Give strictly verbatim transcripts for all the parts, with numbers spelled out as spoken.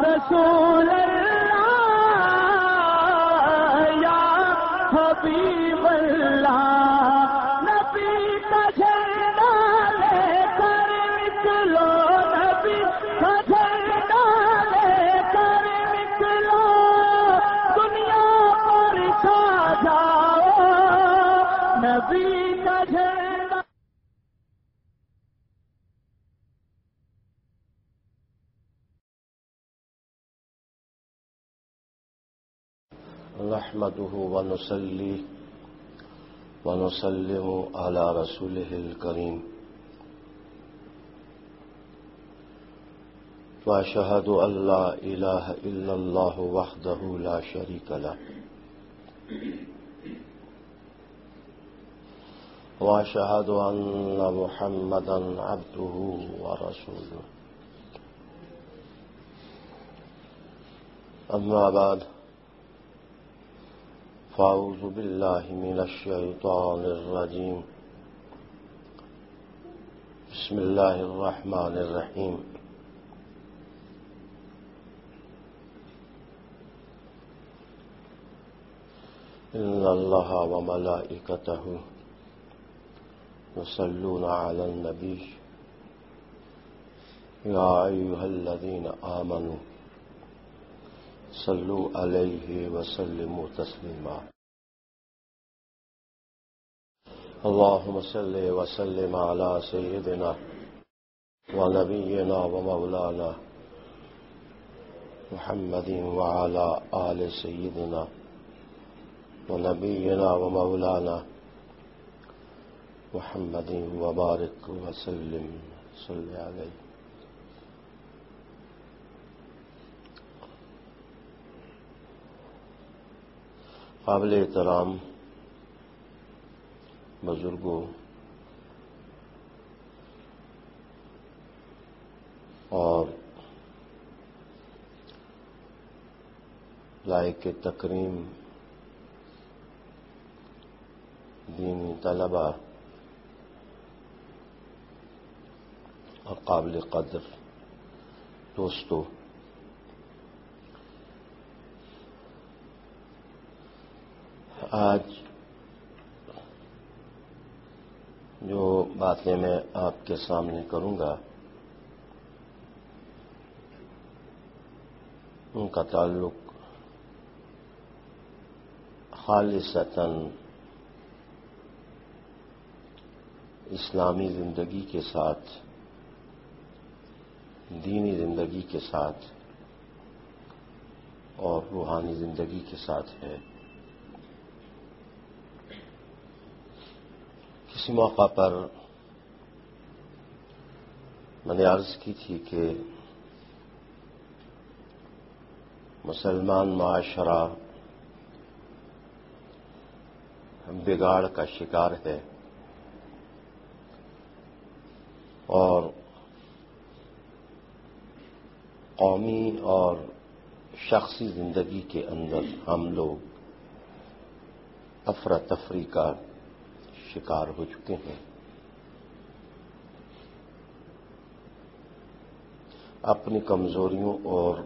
رسول اللہ یا حبیب اللہ، نبی کا جھنڈا لے کر نکلو، نبی کا جھنڈا لے کر نکلو، دنیا پر چھا جاؤ، نبی کا جھنڈا۔ نحمده ونصلي ونسلم على رسوله الكريم، وأشهد أن لا إله إلا الله وحده لا شريك له، وأشهد أن محمدا عبده ورسوله. أما بعد، فأعوذ بالله من الشيطان الرجيم. بسم الله الرحمن الرحيم. إن الله وملائكته يصلون على النبي يا أيها الذين آمنوا صلوا عليه وسلموا تسليما. اللهم صل وسلم على سيدنا ونبينا ومولانا محمد وعلى آل سيدنا ونبينا ومولانا محمد وبارك وسلم صل عليه. قابل احترام بزرگوں اور لائق تکریم دینی طلباء اور قابل قدر دوستو، آج جو باتیں میں آپ کے سامنے کروں گا ان کا تعلق خالصتاً اسلامی زندگی کے ساتھ، دینی زندگی کے ساتھ اور روحانی زندگی کے ساتھ ہے. کسی موقع پر میں نے عرض کی تھی کہ مسلمان معاشرہ بگاڑ کا شکار ہے اور قومی اور شخصی زندگی کے اندر ہم لوگ افراتفری کا شکار ہو چکے ہیں. اپنی کمزوریوں اور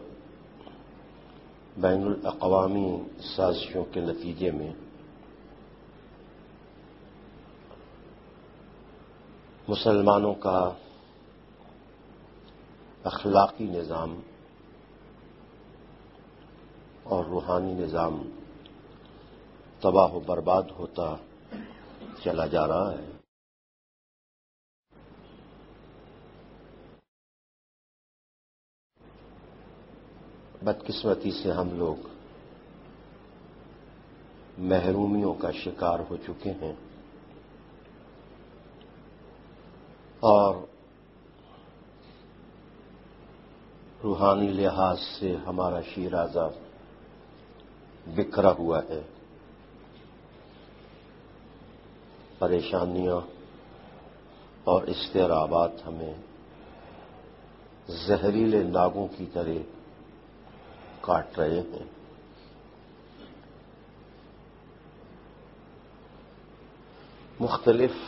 بین الاقوامی سازشوں کے نتیجے میں مسلمانوں کا اخلاقی نظام اور روحانی نظام تباہ و برباد ہوتا چلا جا رہا ہے. بدقسمتی سے ہم لوگ محرومیوں کا شکار ہو چکے ہیں اور روحانی لحاظ سے ہمارا شیرازہ بکھرا ہوا ہے. پریشانیاں اور اضطرابات ہمیں زہریلے ناگوں کی طرح کاٹ رہے ہیں. مختلف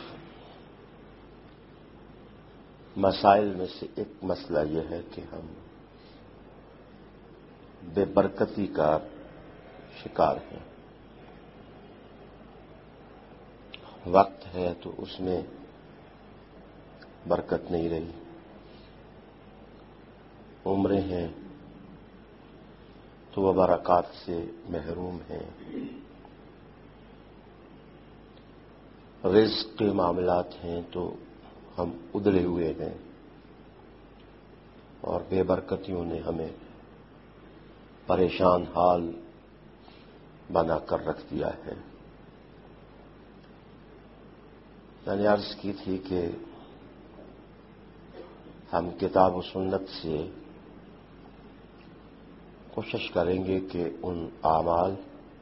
مسائل میں سے ایک مسئلہ یہ ہے کہ ہم بے برکتی کا شکار ہیں۔ وقت ہے تو اس میں برکت نہیں رہی، عمریں ہیں تو وہ برکات سے محروم ہیں، رزق کے معاملات ہیں تو ہم ادھڑے ہوئے ہیں، اور بے برکتیوں نے ہمیں پریشان حال بنا کر رکھ دیا ہے۔ میں نے عرض کی تھی کہ ہم کتاب و سنت سے کوشش کریں گے کہ ان اعمال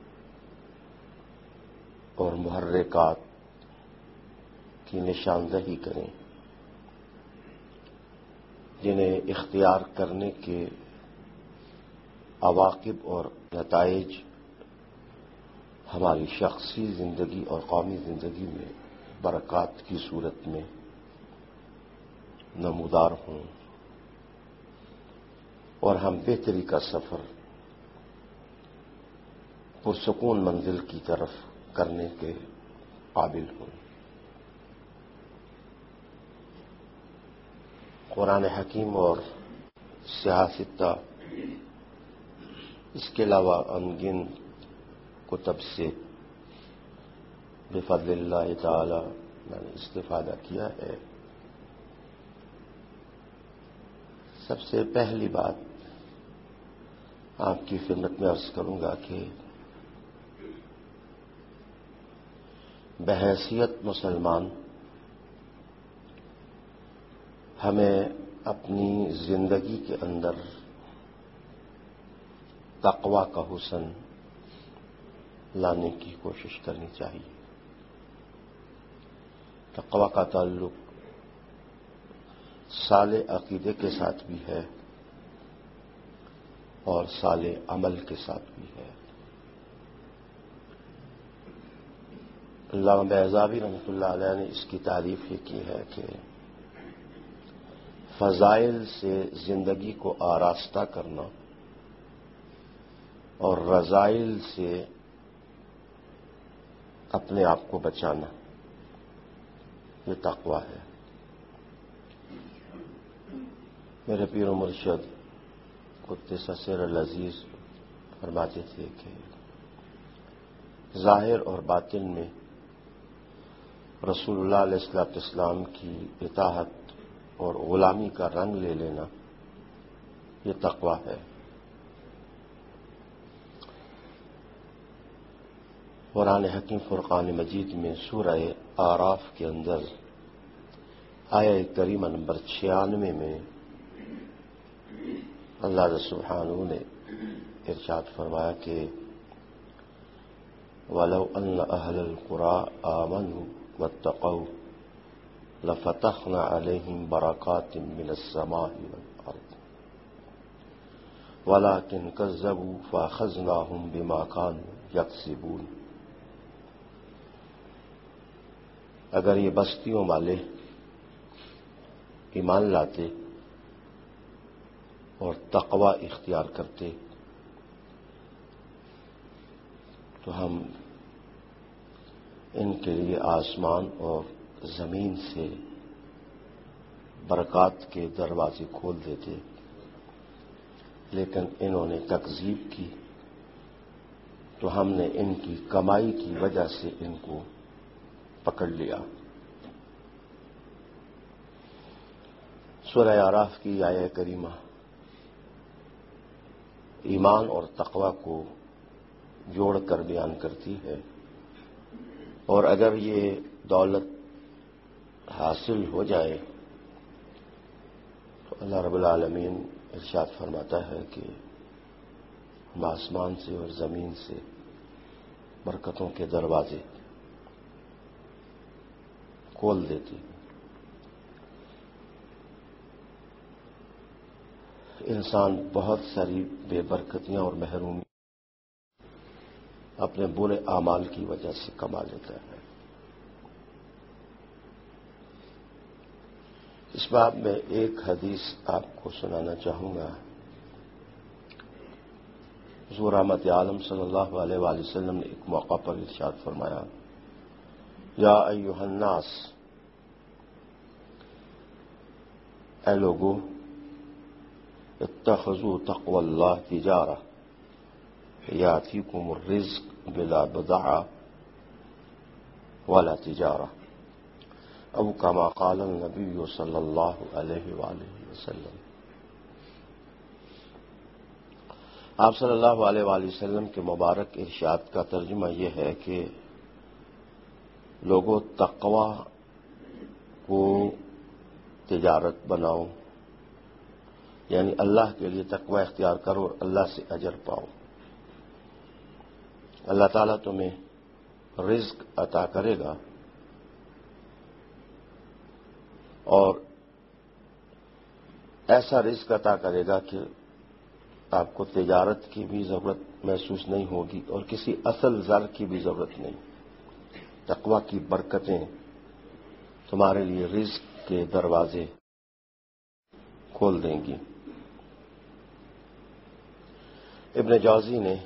اور محرکات کی نشاندہی کریں جنہیں اختیار کرنے کے عواقب اور نتائج ہماری شخصی زندگی اور قومی زندگی میں برکات کی صورت میں نمودار ہوں، اور ہم بہتری کا سفر پرسکون منزل کی طرف کرنے کے قابل ہوں۔ قرآن حکیم اور سیاستہ، اس کے علاوہ انگن کتب سے بفضل اللہ تعالی میں نے استفادہ کیا ہے۔ سب سے پہلی بات آپ کی خدمت میں عرض کروں گا کہ بحیثیت مسلمان ہمیں اپنی زندگی کے اندر تقویٰ کا حسن لانے کی کوشش کرنی چاہیے۔ تقویٰ کا تعلق صالح عقیدے کے ساتھ بھی ہے اور صالح عمل کے ساتھ بھی ہے۔ علامہ بیضاوی رحمۃ اللہ علیہ نے اس کی تعریف یہ کی ہے کہ فضائل سے زندگی کو آراستہ کرنا اور رذائل سے اپنے آپ کو بچانا، یہ تقویٰ ہے۔ میرے پیر و مرشد قدس سر العزیز فرماتے تھے کہ ظاہر اور باطن میں رسول اللہ علیہ الصلوۃ والسلام کی اطاعت اور غلامی کا رنگ لے لینا، یہ تقویٰ ہے۔ قرآن حکیم فرقان مجید میں سورہ اعراف کے اندر آیہ کریمہ نمبر چھیانوے میں اللہ سبحانہ نے ارشاد فرمایا کہ وَلَوْ أَنَّ أَهْلَ الْقُرَىٰ آمَنُوا وَاتَّقَوْا لَفَتَحْنَا عَلَيْهِمْ بَرَكَاتٍ مِّنَ السَّمَاءِ وَالْأَرْضِ وَلَٰكِنْ كَذَّبُوا فَأَخَذْنَاهُمْ بِمَا كَانُوا يَكْسِبُونَ۔ اگر یہ بستیوں والے ایمان لاتے اور تقویٰ اختیار کرتے تو ہم ان کے لیے آسمان اور زمین سے برکات کے دروازے کھول دیتے، لیکن انہوں نے تکذیب کی تو ہم نے ان کی کمائی کی وجہ سے ان کو پکڑ لیا۔ سورہ اعراف کی آیہ کریمہ ایمان اور تقویٰ کو جوڑ کر بیان کرتی ہے، اور اگر یہ دولت حاصل ہو جائے تو اللہ رب العالمین ارشاد فرماتا ہے کہ ہم آسمان سے اور زمین سے برکتوں کے دروازے کھول دیتے ہیں۔ انسان بہت ساری بے برکتیاں اور محرومی اپنے برے اعمال کی وجہ سے کما لیتا ہے۔ اس باب میں ایک حدیث آپ کو سنانا چاہوں گا۔ حضور رحمت عالم صلی اللہ علیہ وآلہ وسلم نے ایک موقع پر ارشاد فرمایا، یا ایھا الناس، اے لوگو، اتخذوا تقوی اللہ تجارہ یاتیکم الرزق بلا بضاعہ ولا تجارہ، او کما قال النبی صلی اللہ علیہ وآلہ وسلم۔ آپ صلی اللہ علیہ وآلہ وسلم کے مبارک ارشاد کا ترجمہ یہ ہے کہ لوگوں، تقوی کو تجارت بناؤ، یعنی اللہ کے لیے تقوی اختیار کرو اور اللہ سے اجر پاؤ۔ اللہ تعالیٰ تمہیں رزق عطا کرے گا اور ایسا رزق عطا کرے گا کہ آپ کو تجارت کی بھی ضرورت محسوس نہیں ہوگی اور کسی اصل زر کی بھی ضرورت نہیں۔ تقوی کی برکتیں تمہارے لیے رزق کے دروازے کھول دیں گی۔ ابن جوزی نے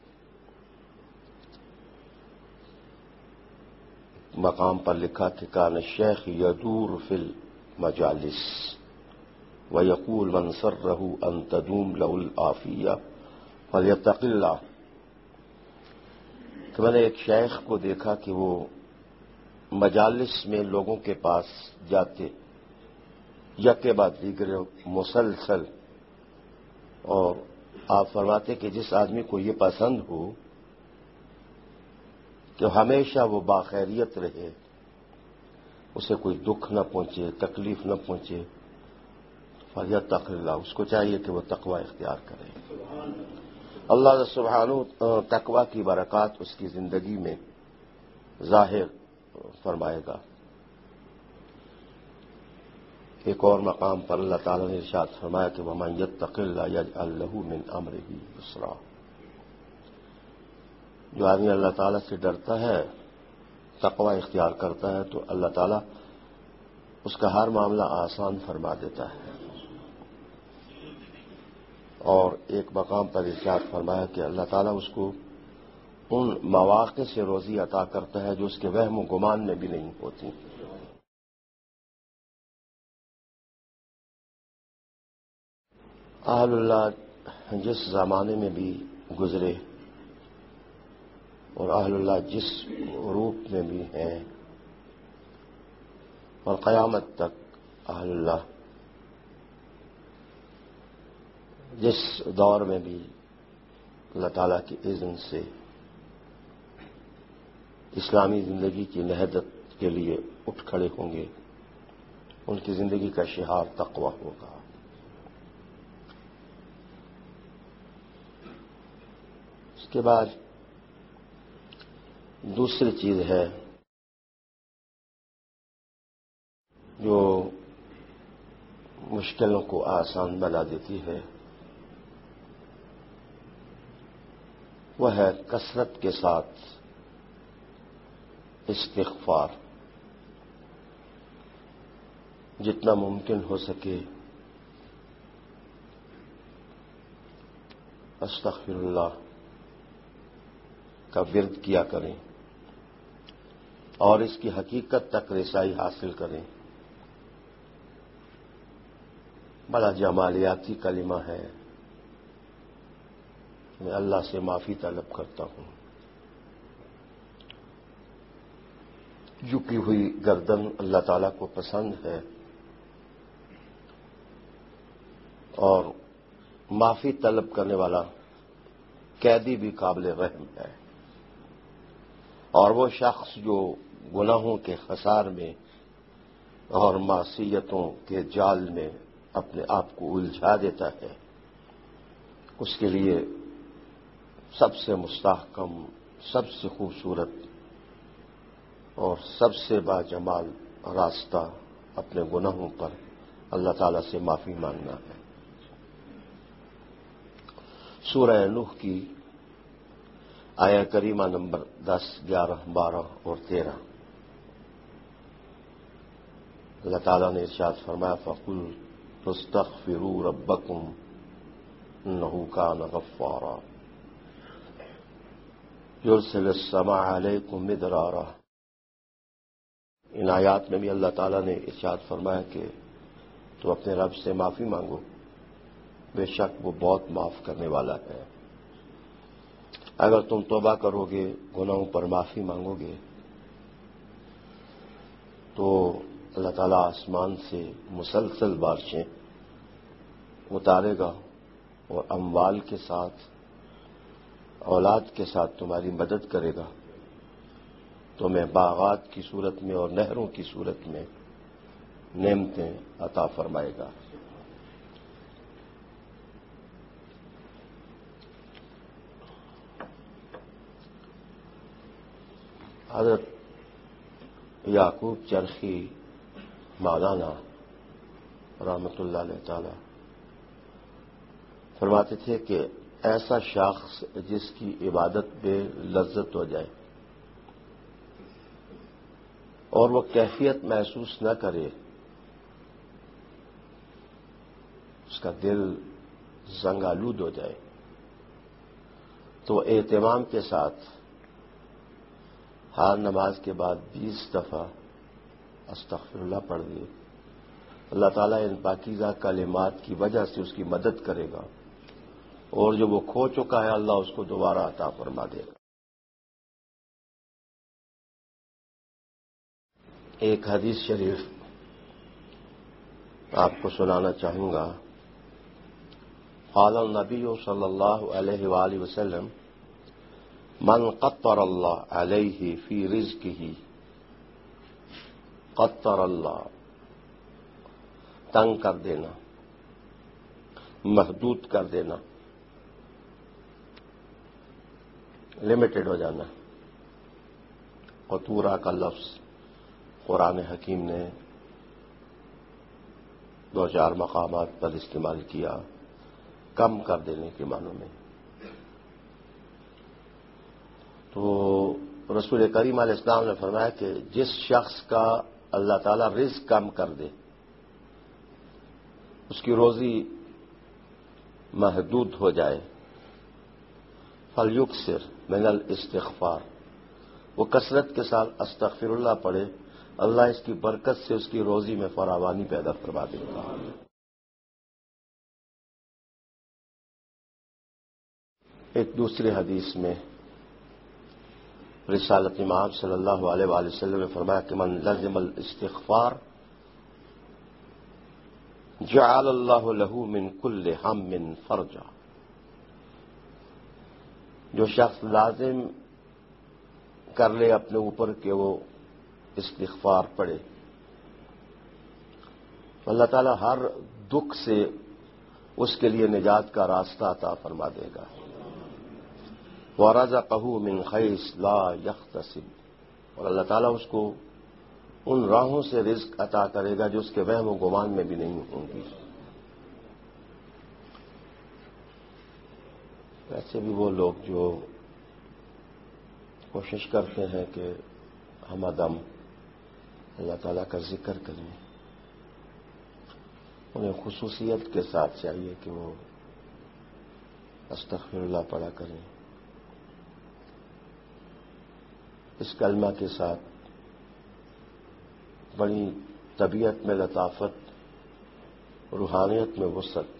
مقام پر لکھا کہ کان الشیخ یدور فی المجالس ویقول من سرہ ان تدوم لہ العافیہ فلیتق اللہ، کہ میں نے ایک شیخ کو دیکھا کہ وہ مجالس میں لوگوں کے پاس جاتے یک کے بعد دیگر مسلسل، اور آپ فرماتے کہ جس آدمی کو یہ پسند ہو کہ ہمیشہ وہ باخیریت رہے، اسے کوئی دکھ نہ پہنچے، تکلیف نہ پہنچے، فلیتق اللہ، اس کو چاہیے کہ وہ تقوی اختیار کرے۔ اللہ سبحانہ تقوی کی برکات اس کی زندگی میں ظاہر فرمائے گا۔ ایک اور مقام پر اللہ تعالیٰ نے ارشاد فرمایا کہ وَمَن يَتَّقِ اللَّهَ يَجْعَل لَّهُ مِنْ أَمْرِهِ يُسْرًا، جو آدمی اللہ تعالیٰ سے ڈرتا ہے، تقوی اختیار کرتا ہے، تو اللہ تعالیٰ اس کا ہر معاملہ آسان فرما دیتا ہے۔ اور ایک مقام پر ارشاد فرمایا کہ اللہ تعالیٰ اس کو ان مواقع سے روزی عطا کرتا ہے جو اس کے وہم و گمان میں بھی نہیں ہوتی۔ اہل اللہ جس زمانے میں بھی گزرے اور اہل اللہ جس روپ میں بھی ہیں اور قیامت تک اہل اللہ جس دور میں بھی اللہ تعالیٰ کی اذن سے اسلامی زندگی کی نہضت کے لیے اٹھ کھڑے ہوں گے، ان کی زندگی کا شعار تقوی ہوگا۔ اس کے بعد دوسری چیز ہے جو مشکلوں کو آسان بنا دیتی ہے، وہ ہے کثرت کے ساتھ استغفار۔ جتنا ممکن ہو سکے استغفر اللہ کا ورد کیا کریں اور اس کی حقیقت تک رسائی حاصل کریں۔ بڑا جمالیاتی کلمہ ہے، میں اللہ سے معافی طلب کرتا ہوں، جھکی ہوئی گردن اللہ تعالیٰ کو پسند ہے اور معافی طلب کرنے والا قیدی بھی قابل رحم ہے، اور وہ شخص جو گناہوں کے خسار میں اور معصیتوں کے جال میں اپنے آپ کو الجھا دیتا ہے، اس کے لیے سب سے مستحکم، سب سے خوبصورت اور سب سے باجمال راستہ اپنے گناہوں پر اللہ تعالیٰ سے معافی مانگنا ہے۔ سورہ نوح کی آیہ کریمہ نمبر دس، گیارہ، بارہ اور تیرہ، اللہ تعالیٰ نے ارشاد فرمایا فَقُلْتُ اسْتَغْفِرُوا رَبَّكُمْ إِنَّهُ كَانَ غَفَّارًا یرسل السماء علیکم مدرارا. ان آیات میں بھی اللہ تعالیٰ نے ارشاد فرمایا کہ تم اپنے رب سے معافی مانگو، بے شک وہ بہت معاف کرنے والا ہے. اگر تم توبہ کرو گے، گناہوں پر معافی مانگو گے، تو اللہ تعالیٰ آسمان سے مسلسل بارشیں اتارے گا اور اموال کے ساتھ، اولاد کے ساتھ تمہاری مدد کرے گا. تمہیں باغات کی صورت میں اور نہروں کی صورت میں نعمتیں عطا فرمائے گا. حضرت یعقوب چرخی مولانا رحمۃ اللہ علیہ تعالی فرماتے تھے کہ ایسا شخص جس کی عبادت بے لذت ہو جائے اور وہ کیفیت محسوس نہ کرے، اس کا دل زنگ آلود ہو جائے، تو اہتمام کے ساتھ ہر نماز کے بعد بیس دفعہ استغفر اللہ پڑھ دے، اللہ تعالیٰ ان پاکیزہ کلمات کی وجہ سے اس کی مدد کرے گا، اور جو وہ کھو چکا ہے اللہ اس کو دوبارہ عطا فرما دے گا. ایک حدیث شریف آپ کو سنانا چاہوں گا. قال النبی صلی اللہ علیہ وآلہ وسلم من قطر اللہ علیہ فی رزقہ قطر اللہ. تنگ کر دینا، محدود کر دینا، لمیٹڈ ہو جانا. قطورہ کا لفظ قرآن حکیم نے دو چار مقامات پر استعمال کیا، کم کر دینے کے معنوں میں. تو رسول کریم علیہ السلام نے فرمایا کہ جس شخص کا اللہ تعالیٰ رزق کم کر دے، اس کی روزی محدود ہو جائے، فلیکثر من الاستغفار، وہ کثرت کے ساتھ استغفر اللہ پڑھے، اللہ اس کی برکت سے اس کی روزی میں فراوانی پیدا فرما دے گا. ایک دوسری حدیث میں رسالت امام صلی اللہ علیہ وآلہ وسلم نے فرمایا کہ من لزم الاستغفار جعل اللہ له من کل ہم فرجا. جو شخص لازم کر لے اپنے اوپر کہ وہ استغفار پڑھے، اللہ تعالیٰ ہر دکھ سے اس کے لیے نجات کا راستہ عطا فرما دے گا. وَرَزَقَهُ مِنْ حَيْثُ لَا يَحْتَسِبُ، اور اللہ تعالیٰ اس کو ان راہوں سے رزق عطا کرے گا جو اس کے وہم و گمان میں بھی نہیں ہوں گی. ویسے بھی وہ لوگ جو کوشش کرتے ہیں کہ ہم دم اللہ تعالیٰ کا ذکر کریں، انہیں خصوصیت کے ساتھ چاہیے کہ وہ استغفر اللہ پڑھا کریں. اس کلمہ کے ساتھ بڑی طبیعت میں لطافت، روحانیت میں وسعت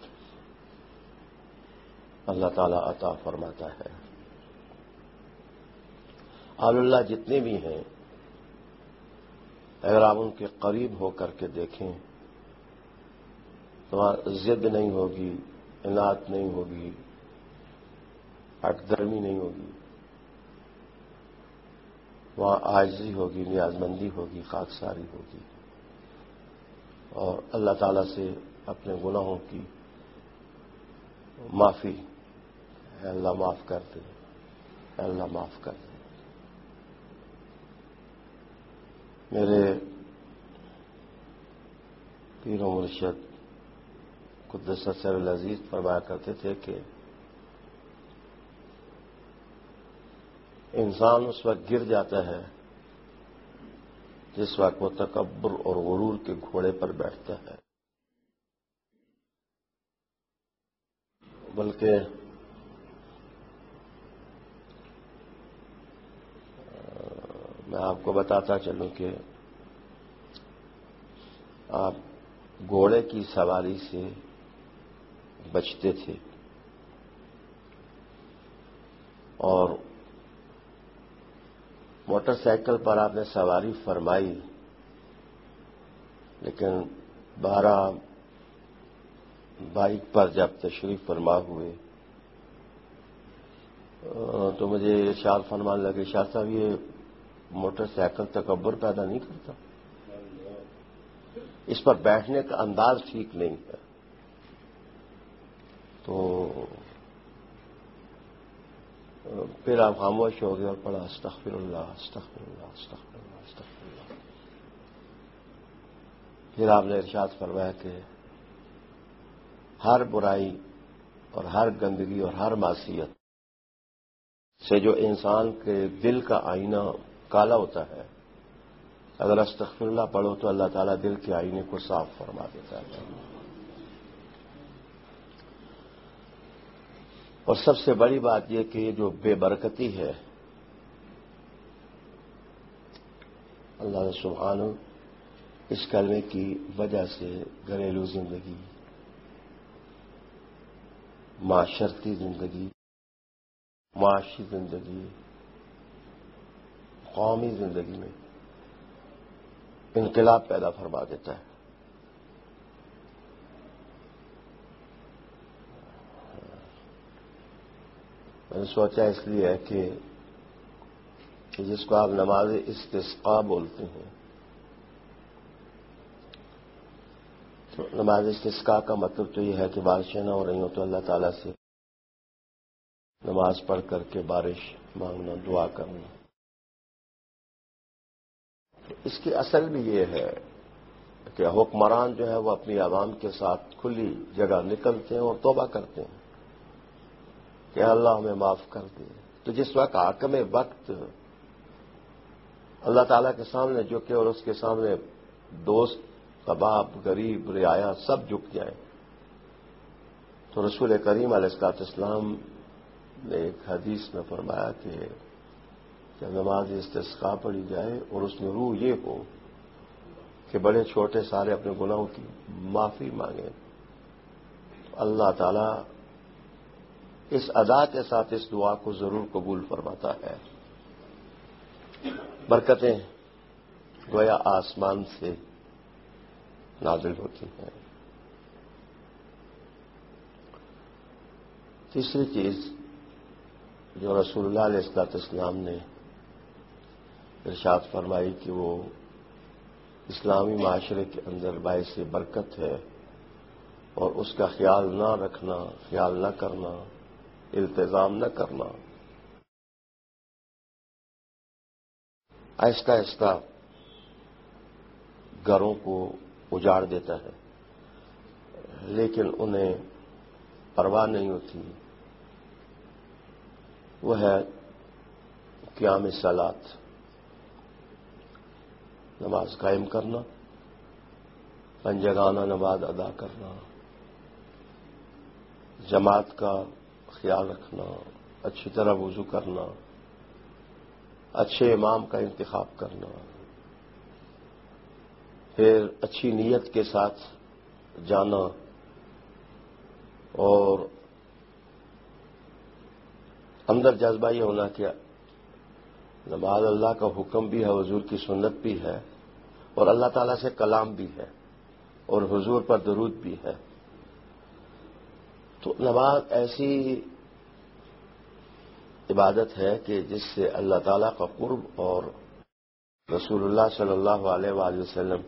اللہ تعالیٰ عطا فرماتا ہے. اہل اللہ جتنے بھی ہیں، اگر آپ ان کے قریب ہو کر کے دیکھیں تو وہاں ضد نہیں ہوگی، انات نہیں ہوگی، ہٹ درمی نہیں ہوگی، وہاں عاجزی ہوگی، نیاز مندی ہوگی، خاکساری ہوگی، اور اللہ تعالیٰ سے اپنے گناہوں کی معافی، اے اللہ معاف کر دے، اے اللہ معاف کر دے. میرے پیر و مرشد قدس سر العزیز فرمایا کرتے تھے کہ انسان اس وقت گر جاتا ہے جس وقت وہ تکبر اور غرور کے گھوڑے پر بیٹھتا ہے، بلکہ میں آپ کو بتاتا چلوں کہ آپ گھوڑے کی سواری سے بچتے تھے اور موٹر سائیکل پر آپ نے سواری فرمائی، لیکن بارہ بائک پر جب تشریف فرما ہوئے تو مجھے ارشاد فرمان لگے، شاہ صاحب یہ موٹر سائیکل تکبر پیدا نہیں کرتا، اس پر بیٹھنے کا انداز ٹھیک نہیں ہے۔ تو پھر آپ خاموش ہو گئے اور پڑھا استغفر اللہ استغفر اللہ استغفر اللہ استغفر اللہ۔ پھر آپ نے ارشاد فرمایا کہ ہر برائی اور ہر گندگی اور ہر معصیت سے جو انسان کے دل کا آئینہ کالا ہوتا ہے، اگر استغفر اللہ پڑھو تو اللہ تعالیٰ دل کے آئینے کو صاف فرما دیتا ہے۔ اور سب سے بڑی بات یہ کہ یہ جو بے برکتی ہے، اللہ سبحانہ اس کلمے کی وجہ سے گھریلو زندگی، معاشرتی زندگی، معاشی زندگی، قومی زندگی میں انقلاب پیدا فرما دیتا ہے۔ میں نے سوچا اس لیے ہے کہ جس کو آپ نماز استسقاء بولتے ہیں، تو نماز استسقاء کا مطلب تو یہ ہے کہ بارشیں نہ ہو رہی ہوں تو اللہ تعالیٰ سے نماز پڑھ کر کے بارش مانگنا، دعا کرنا۔ اس کی اصل بھی یہ ہے کہ حکمران جو ہے وہ اپنی عوام کے ساتھ کھلی جگہ نکلتے ہیں اور توبہ کرتے ہیں کہ اللہ ہمیں معاف کر دے۔ تو جس وقت حاکم وقت اللہ تعالیٰ کے سامنے جھکے اور اس کے سامنے دوست، احباب، غریب، رعایا سب جھک جائیں، تو رسول کریم علیہ الصلوۃ والسلام نے ایک حدیث میں فرمایا کہ جب نماز استسقاء پڑھی جائے اور اس میں روح یہ ہو کہ بڑے چھوٹے سارے اپنے گناہوں کی معافی مانگیں، تو اللہ تعالیٰ اس ادا کے ساتھ اس دعا کو ضرور قبول فرماتا ہے۔ برکتیں گویا آسمان سے نازل ہوتی ہیں۔ تیسری چیز جو رسول اللہ علیہ الصلوۃ والسلام نے ارشاد فرمائی کہ وہ اسلامی معاشرے کے اندر باعث برکت ہے، اور اس کا خیال نہ رکھنا، خیال نہ کرنا، التزام نہ کرنا، آہستہ آہستہ گھروں کو اجاڑ دیتا ہے، لیکن انہیں پرواہ نہیں ہوتی۔ وہ ہے قیام الصلاۃ، نماز قائم کرنا، پنجگانہ نماز ادا کرنا، جماعت کا خیال رکھنا، اچھی طرح وضو کرنا، اچھے امام کا انتخاب کرنا، پھر اچھی نیت کے ساتھ جانا، اور اندر جذبہ یہ ہونا کہ نماز اللہ کا حکم بھی ہے، حضور کی سنت بھی ہے، اور اللہ تعالیٰ سے کلام بھی ہے، اور حضور پر درود بھی ہے۔ تو نماز ایسی عبادت ہے کہ جس سے اللہ تعالیٰ کا قرب اور رسول اللہ صلی اللہ علیہ وآلہ وسلم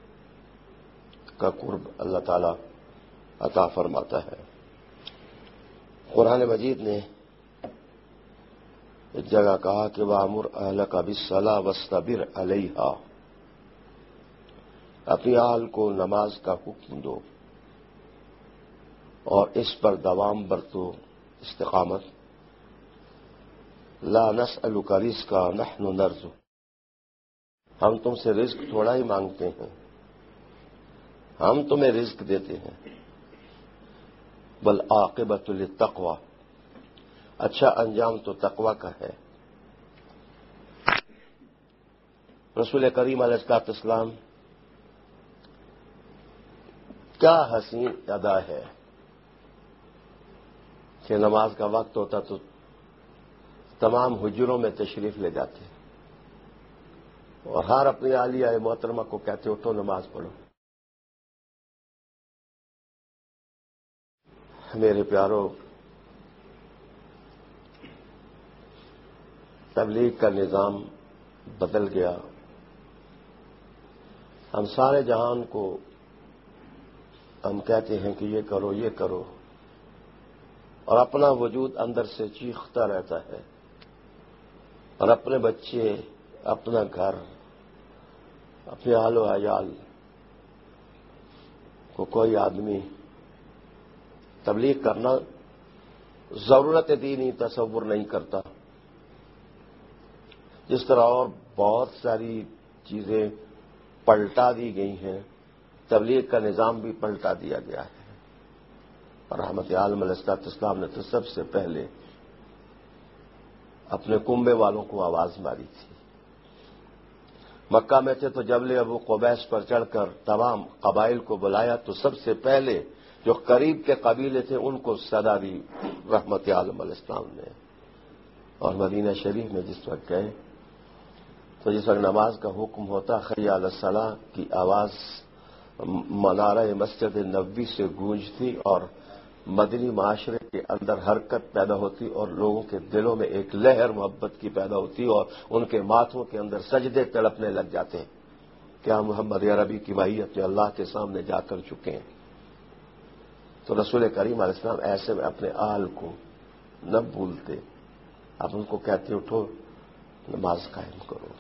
کا قرب اللہ تعالیٰ عطا فرماتا ہے۔ قرآن مجید نے ایک جگہ کہا کہ وَأْمُرْ أَهْلَكَ بِالصَّلَاةِ وَاصْطَبِرْ عَلَيْهَا، اپنی اہل کو نماز کا حکم دو اور اس پر دوام برتو، استقامت۔ لا نسألک رزقا نحن نرزق، ہم تم سے رزق تھوڑا ہی مانگتے ہیں، ہم تمہیں رزق دیتے ہیں۔ والعاقبۃ للتقوی، اچھا انجام تو تقوی کا ہے۔ رسول کریم علیہ الصلوۃ والسلام کیا حسین ادا ہے کہ نماز کا وقت ہوتا تو تمام حجروں میں تشریف لے جاتے اور ہر اپنی عالیہ محترمہ کو کہتے اٹھو نماز پڑھو. میرے پیارو، تبلیغ کا نظام بدل گیا. ہم سارے جہان کو ہم کہتے ہیں کہ یہ کرو یہ کرو، اور اپنا وجود اندر سے چیختا رہتا ہے، اور اپنے بچے، اپنا گھر، اپنے اہل و عیال کو کوئی آدمی تبلیغ کرنا ضرورت دینی تصور نہیں کرتا. جس طرح اور بہت ساری چیزیں پلٹا دی گئی ہیں، تبلیغ کا نظام بھی پلٹا دیا گیا ہے. اور رحمت عالم علیہ الصلوۃ والسلام نے تو سب سے پہلے اپنے کنبے والوں کو آواز ماری تھی. مکہ میں تھے تو جبل ابو قبیس پر چڑھ کر تمام قبائل کو بلایا تو سب سے پہلے جو قریب کے قبیلے تھے ان کو صدا دی رحمت عالم علیہ السلام نے. اور مدینہ شریف میں جس وقت گئے تو جس وقت نماز کا حکم ہوتا، حی علی الصلاۃ کی آواز منارہ مسجد نبوی سے گونجتی اور مدنی معاشرے کے اندر حرکت پیدا ہوتی اور لوگوں کے دلوں میں ایک لہر محبت کی پیدا ہوتی اور ان کے ماتھوں کے اندر سجدے تڑپنے لگ جاتے ہیں. کیا محمد عربی کی ماہیت اللہ کے سامنے جا کر چکے ہیں. تو رسول کریم علیہ السلام ایسے میں اپنے آل کو نہ بھولتے. اب ان کو کہتے اٹھو نماز قائم کرو.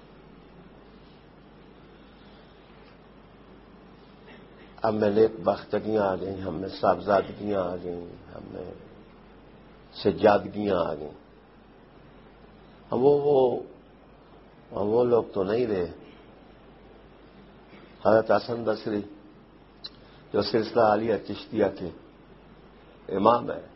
اب میں نیک بختگیاں آ گئیں، ہم میں صاحبزادگیاں آ گئیں، ہم میں سجادگیاں آ گئیں. ہم وہ وہ ہم وہ لوگ تو نہیں رہے. حضرت حسن بصری جو سلسلہ عالیہ چشتیہ کے امام ہے،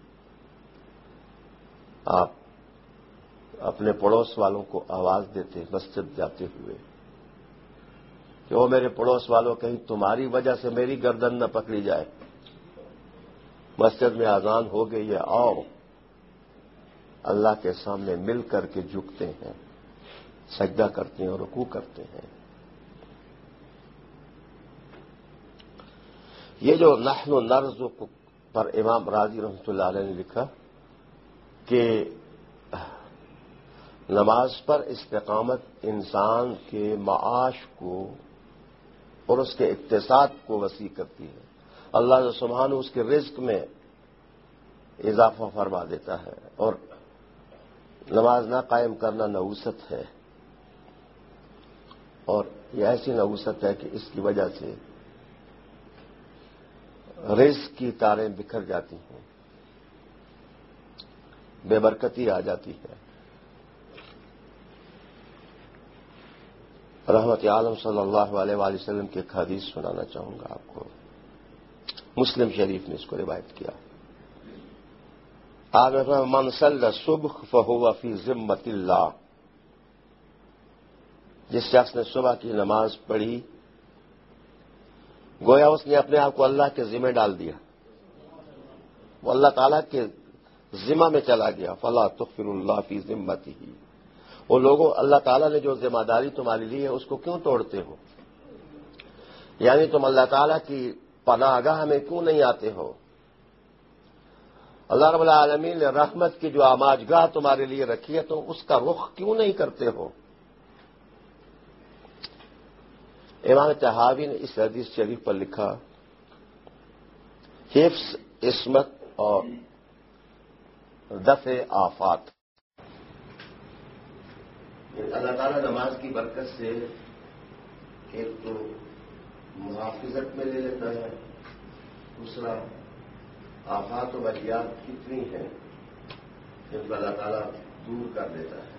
آپ اپنے پڑوس والوں کو آواز دیتے مسجد جاتے ہوئے کہ وہ میرے پڑوس والوں کہیں تمہاری وجہ سے میری گردن نہ پکڑی جائے. مسجد میں اذان ہو گئی ہے، آؤ. اللہ کے سامنے مل کر کے جھکتے ہیں، سجدہ کرتے ہیں اور رکوع کرتے ہیں. یہ جو نحن نرزق پر امام راضی رحمۃ اللہ علیہ نے لکھا کہ نماز پر استقامت انسان کے معاش کو اور اس کے اقتصاد کو وسیع کرتی ہے. اللہ سبحانہ اس کے رزق میں اضافہ فرما دیتا ہے. اور نماز نہ قائم کرنا نحوست ہے، اور یہ ایسی نحوست ہے کہ اس کی وجہ سے رزق کی تاریں بکھر جاتی ہیں، بے برکتی آ جاتی ہے. رحمت عالم صلی اللہ علیہ وآلہ وسلم کی ایک حدیث سنانا چاہوں گا آپ کو. مسلم شریف نے اس کو روایت کیا. آپ نے فرمایا من صلی الصبح فہو فی ذمۃ اللہ. جس شخص نے صبح کی نماز پڑھی گویا اس نے اپنے آپ کو اللہ کے ذمہ ڈال دیا، وہ اللہ تعالیٰ کے ذمہ میں چلا گیا. فلا تغفر اللہ فی ذمتہ. وہ لوگوں اللہ تعالیٰ نے جو ذمہ داری تمہاری لی ہے اس کو کیوں توڑتے ہو؟ یعنی تم اللہ تعالیٰ کی پناہ گاہ میں کیوں نہیں آتے ہو؟ اللہ رب العالمین نے رحمت کی جو آماج گاہ تمہارے لیے رکھی ہے تم اس کا رخ کیوں نہیں کرتے ہو؟ امام طحاوی نے اس حدیث شریف پر لکھا حفظ، عصمت اور دفع آفات. اللہ تعالیٰ نماز کی برکت سے ایک تو محافظت میں لے لیتا ہے، دوسرا آفات و بلیات کتنی ہیں جن کو اللہ تعالیٰ دور کر دیتا ہے.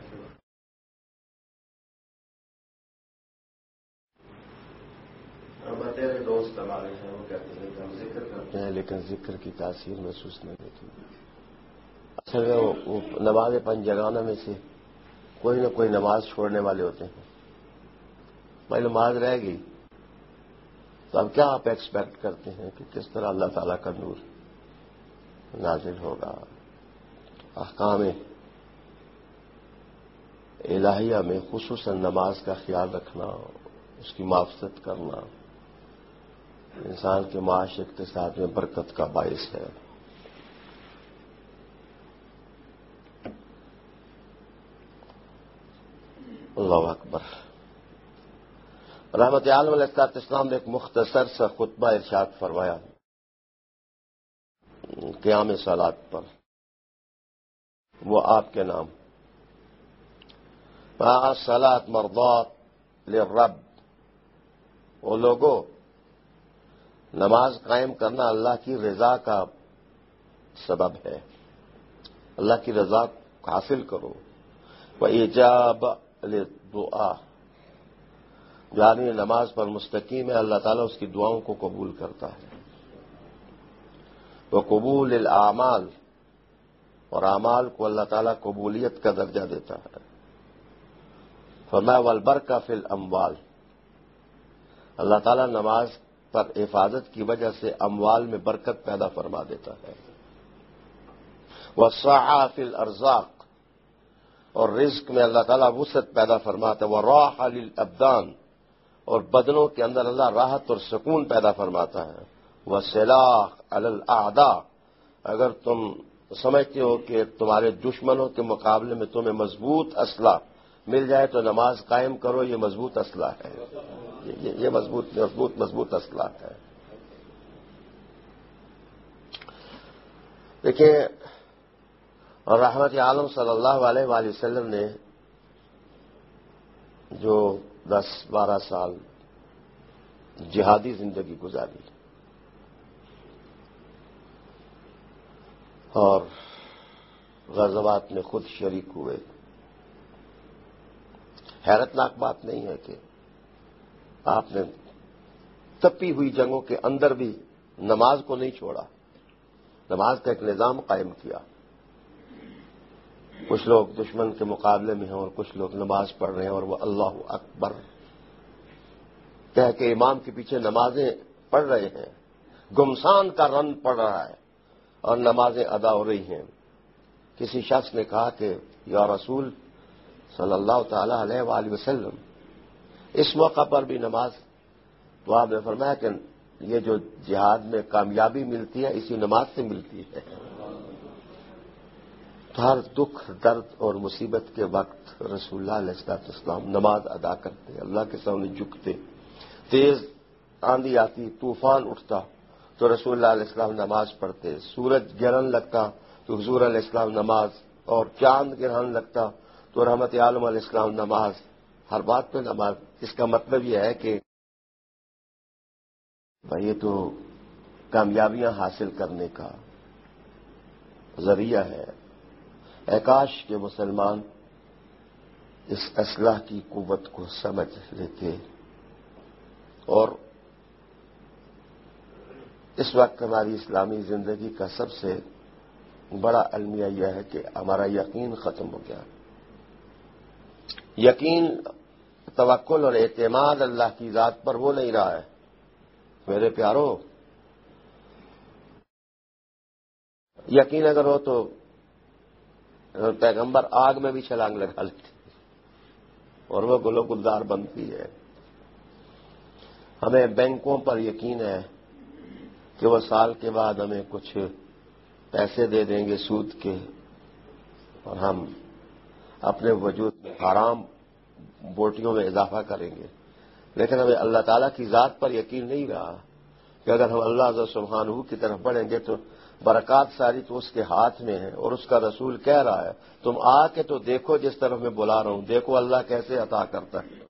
تیرے دوست ہمارے ہیں وہ کہتے ہیں کہ ہم ذکر کرتے ہیں لیکن ذکر کی تاثیر محسوس نہیں ہوتی. اصل میں وہ نماز پنج جگانہ میں سے کوئی نہ کوئی نماز چھوڑنے والے ہوتے ہیں. بھائی نماز رہ گئی تو اب کیا آپ ایکسپیکٹ کرتے ہیں کہ کس طرح اللہ تعالیٰ کا نور نازل ہوگا؟ احکام الہیہ میں خصوصاً نماز کا خیال رکھنا، اس کی محافظت کرنا انسان کے معاش اقتصاد میں برکت کا باعث ہے۔ اللہ اکبر۔ رحمت عالم علیہ الصلوۃ والسلام نے ایک مختصر سا خطبہ ارشاد فرمایا قیام صلات پر، وہ آپ کے نام صلات مرضات للرب، وہ لوگوں نماز قائم کرنا اللہ کی رضا کا سبب ہے، اللہ کی رضا حاصل کرو۔ وَإِجَابَ لِلدُّعَا، جو آدمی نماز پر مستقیم ہے اللہ تعالیٰ اس کی دعاؤں کو قبول کرتا ہے۔ وَقُبُولِ الْأَعْمَالِ، اور اعمال کو اللہ تعالیٰ قبولیت کا درجہ دیتا ہے۔ فَمَا وَالْبَرْكَةَ فِي الْأَمْوَالِ، اللہ تعالیٰ نماز پر حفاظت کی وجہ سے اموال میں برکت پیدا فرما دیتا ہے۔ وَالسَّعَةَ فِي الْأَرْزَاقِ، اور رزق میں اللہ تعالیٰ وسعت پیدا فرماتا ہے۔ وَالرَّاحَةَ لِلْأَبْدَانِ، اور بدنوں کے اندر اللہ راحت اور سکون پیدا فرماتا ہے۔ وَالسِّلَاحَ عَلَى الْأَعْدَاءِ، اگر تم سمجھتے ہو کہ تمہارے دشمنوں کے مقابلے میں تمہیں مضبوط اسلحہ مل جائے تو نماز قائم کرو، یہ مضبوط اسلحہ ہے، یہ, یہ مضبوط مضبوط مضبوط اسلحہ ہے۔ دیکھیں، اور رحمت عالم صلی اللہ علیہ وآلہ وسلم نے جو دس بارہ سال جہادی زندگی گزاری اور غزوات میں خود شریک ہوئے، حیرت ناک بات نہیں ہے کہ آپ نے تپی ہوئی جنگوں کے اندر بھی نماز کو نہیں چھوڑا، نماز کا ایک نظام قائم کیا۔ کچھ لوگ دشمن کے مقابلے میں ہیں اور کچھ لوگ نماز پڑھ رہے ہیں اور وہ اللہ اکبر کہہ کے امام کے پیچھے نمازیں پڑھ رہے ہیں، گمسان کا رن پڑ رہا ہے اور نمازیں ادا ہو رہی ہیں۔ کسی شخص نے کہا کہ یا رسول صلی اللہ تعالی علیہ وآلہ وسلم، اس موقع پر بھی نماز؟ تو آپ نے فرمایا کہ یہ جو جہاد میں کامیابی ملتی ہے اسی نماز سے ملتی ہے۔ ہر دکھ درد اور مصیبت کے وقت رسول اللہ علیہ السلام نماز ادا کرتے، اللہ کے سامنے جھکتے، تیز آندھی آتی، طوفان اٹھتا تو رسول اللہ علیہ السلام نماز پڑھتے، سورج گرہن لگتا تو حضور علیہ السلام نماز، اور چاند گرہن لگتا تو رحمت عالم علیہ السلام نماز، ہر بات پہ نماز۔ اس کا مطلب یہ ہے کہ بھائی یہ تو کامیابیاں حاصل کرنے کا ذریعہ ہے۔ اے کاش کہ مسلمان اس اسلحہ کی قوت کو سمجھ لیتے، اور اس وقت ہماری اسلامی زندگی کا سب سے بڑا المیہ یہ ہے کہ ہمارا یقین ختم ہو گیا۔ یقین، توکل اور اعتماد اللہ کی ذات پر وہ نہیں رہا ہے۔ میرے پیارو، یقین اگر ہو تو پیغمبر آگ میں بھی چھلانگ لگا لیتے اور وہ گلو گلزار بنتی ہے۔ ہمیں بینکوں پر یقین ہے کہ وہ سال کے بعد ہمیں کچھ پیسے دے دیں گے سود کے، اور ہم اپنے وجود میں حرام بوٹیوں میں اضافہ کریں گے، لیکن ہمیں اللہ تعالیٰ کی ذات پر یقین نہیں رہا کہ اگر ہم اللہ عز سبحانہ کی طرف بڑھیں گے تو برکات ساری تو اس کے ہاتھ میں ہے، اور اس کا رسول کہہ رہا ہے تم آ کے تو دیکھو جس طرف میں بلا رہا ہوں، دیکھو اللہ کیسے عطا کرتا ہے۔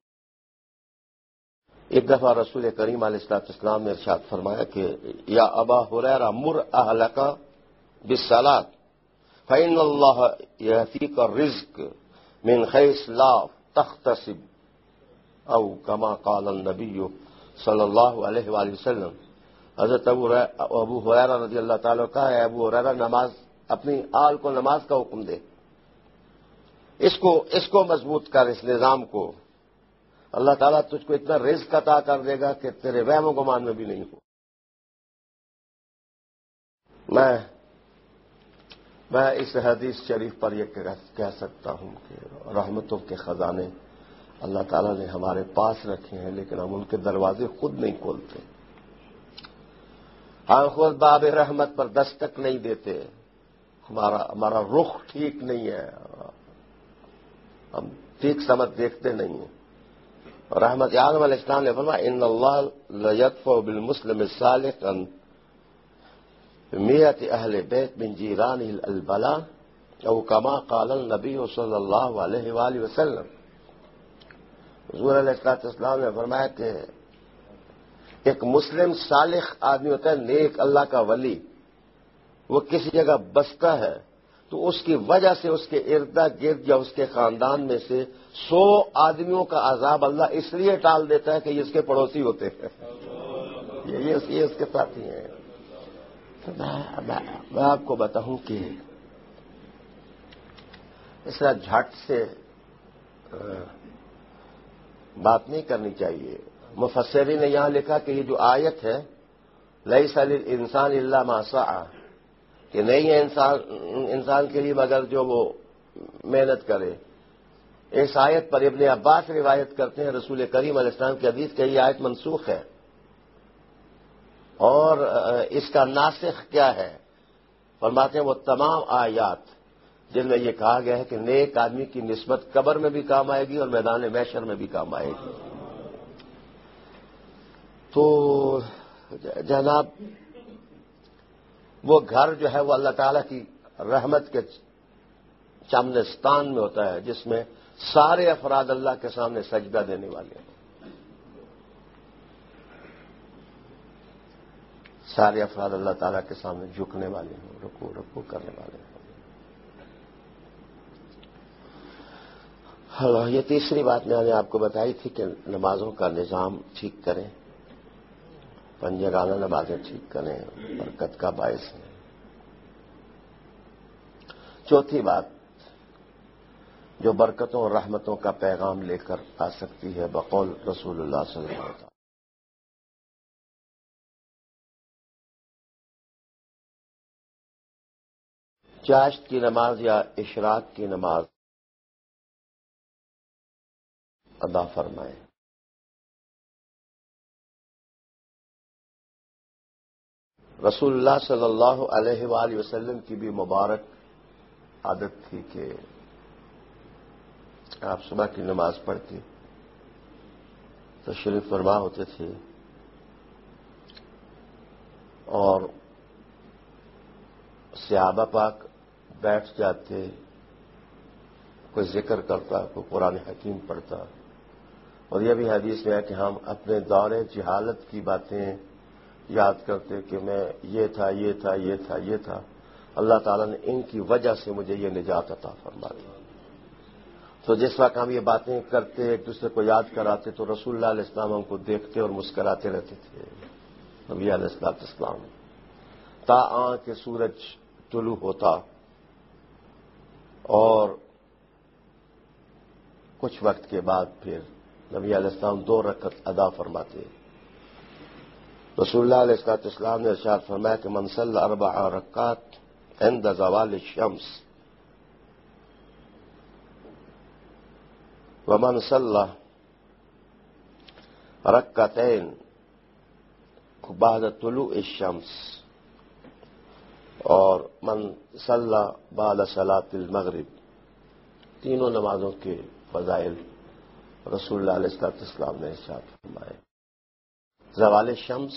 ایک دفعہ رسول کریم علیہ الصلوۃ والسلام نے ارشاد فرمایا کہ یا ابا ہریرہ مر اہلک بالصلاۃ فإن اللہ یأتیک الرزق من حیث لا تحتسب، او کما قال النبی صلی اللہ علیہ وآلہ وسلم۔ حضرت ابو ہریرہ رضی اللہ تعالیٰ کا ہے، ابو ہریرہ نماز، اپنی آل کو نماز کا حکم دے، اس کو اس کو مضبوط کر، اس نظام کو، اللہ تعالیٰ تجھ کو اتنا رزق عطا کر دے گا کہ تیرے وہم و گمان میں بھی نہیں ہو۔ میں میں اس حدیث شریف پر یہ کہہ سکتا ہوں کہ رحمتوں کے خزانے اللہ تعالیٰ نے ہمارے پاس رکھے ہیں، لیکن ہم ان کے دروازے خود نہیں کھولتے، ہم خود باب رحمت پر دستک نہیں دیتے، ہمارا ہمارا رخ ٹھیک نہیں ہے، ہم ٹھیک سمجھ دیکھتے نہیں ہیں۔ رحمت عالم علیہ السلام نے فرمایا ان اللہ لیدفع بالمسلم الصالح عن میت اہل بیت من جیرانہ البلاء او کما قال النبی صلی اللہ علیہ وآلہ وسلم۔ حضور علیہ السلام نے فرمایا کہ ایک مسلم صالح آدمی ہوتا ہے، نیک اللہ کا ولی، وہ کسی جگہ بستا ہے تو اس کی وجہ سے اس کے ارد گرد یا اس کے خاندان میں سے سو آدمیوں کا عذاب اللہ اس لیے ٹال دیتا ہے کہ یہ اس کے پڑوسی ہوتے ہیں، یہ یہ اس کے ساتھی ہیں۔ تو میں میں آپ کو بتاؤں کہ اس طرح جھٹ سے بات نہیں کرنی چاہیے۔ مفسرین نے یہاں لکھا کہ یہ جو آیت ہے لیس للانسان الا ما سعى، کہ نہیں ہے انسان انسان کے لیے مگر جو وہ محنت کرے۔ اس آیت پر ابن عباس روایت کرتے ہیں رسول کریم علیہ السلام کی حدیث کہ یہ آیت منسوخ ہے، اور اس کا ناسخ کیا ہے؟ فرماتے ہیں وہ تمام آیات جن میں یہ کہا گیا ہے کہ نیک آدمی کی نسبت قبر میں بھی کام آئے گی اور میدان محشر میں بھی کام آئے گی۔ تو جناب وہ گھر جو ہے وہ اللہ تعالیٰ کی رحمت کے چمنستان میں ہوتا ہے، جس میں سارے افراد اللہ کے سامنے سجدہ دینے والے ہیں، سارے افراد اللہ تعالیٰ کے سامنے جھکنے والے ہیں، رکوع رکوع کرنے والے ہیں۔ ہلو، یہ تیسری بات میں نے آپ کو بتائی تھی کہ نمازوں کا نظام ٹھیک کریں، پنجگانہ نمازیں ٹھیک کریں، برکت کا باعث ہے۔ چوتھی بات جو برکتوں اور رحمتوں کا پیغام لے کر آ سکتی ہے بقول رسول اللہ صلی اللہ علیہ وسلم، چاشت کی نماز یا اشراق کی نماز ادا فرمائیں۔ رسول اللہ صلی اللہ علیہ وآلہ وسلم کی بھی مبارک عادت تھی کہ آپ صبح کی نماز پڑھ کے تشریف فرما ہوتے تھے اور صحابہ پاک بیٹھ جاتے، کوئی ذکر کرتا، کوئی قرآن حکیم پڑھتا، اور یہ بھی حدیث میں ہے کہ ہم اپنے دور جہالت کی باتیں یاد کرتے کہ میں یہ تھا یہ تھا یہ تھا یہ تھا، اللہ تعالیٰ نے ان کی وجہ سے مجھے یہ نجات عطا فرما دی۔ تو جس وقت ہم یہ باتیں کرتے ایک دوسرے کو یاد کراتے تو رسول اللہ علیہ السلام ہم کو دیکھتے اور مسکراتے رہتے تھے، نبی علیہ السلام، تا آں کہ سورج طلوع ہوتا اور کچھ وقت کے بعد پھر نبی علیہ السلام دو رکعت ادا فرماتے۔ رسول اللہ علیہ السلام نے ارشاد فرمایا کہ من صلی اربع رکعات عند زوال الشمس ومن صلی رکعتین بعد طلوع الشمس اور من صلی بعد صلاۃ المغرب، تینوں نمازوں کے فضائل رسول اللہ علیہ السلام نے ارشاد فرمائے۔ زوال شمس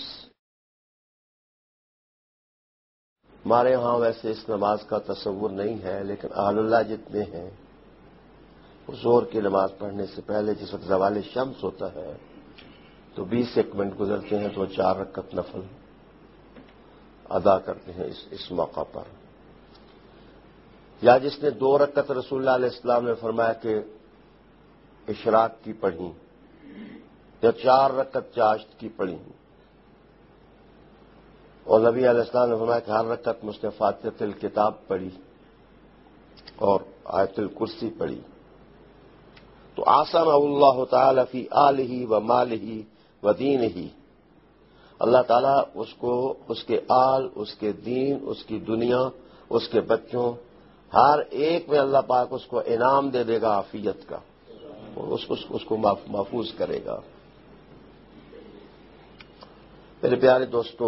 ہمارے یہاں ویسے اس نماز کا تصور نہیں ہے، لیکن اہل اللہ جتنے ہیں زور کی نماز پڑھنے سے پہلے جس وقت زوال شمس ہوتا ہے تو بیس ایک منٹ گزرتے ہیں تو چار رکعت نفل ادا کرتے ہیں اس اس موقع پر۔ یا جس نے دو رکعت رسول اللہ علیہ السلام نے فرمایا کہ اشراق کی پڑھی، یا چار رکعت چاشت کی پڑھی، اور نبی علیہ السلام نے فرمایا کہ ہر رکعت میں فاتحۃ الکتاب پڑھی اور آیت الکرسی پڑھی، تو آسم اللہ تعالی فی آلہ و مالہ و دینہ، اللہ تعالیٰ اس کو اس کے آل، اس کے دین، اس کی دنیا، اس کے بچوں، ہر ایک میں اللہ پاک اس کو انعام دے دے گا عافیت کا، اور اس کو اس کو محفوظ کرے گا۔ میرے پیارے دوستو،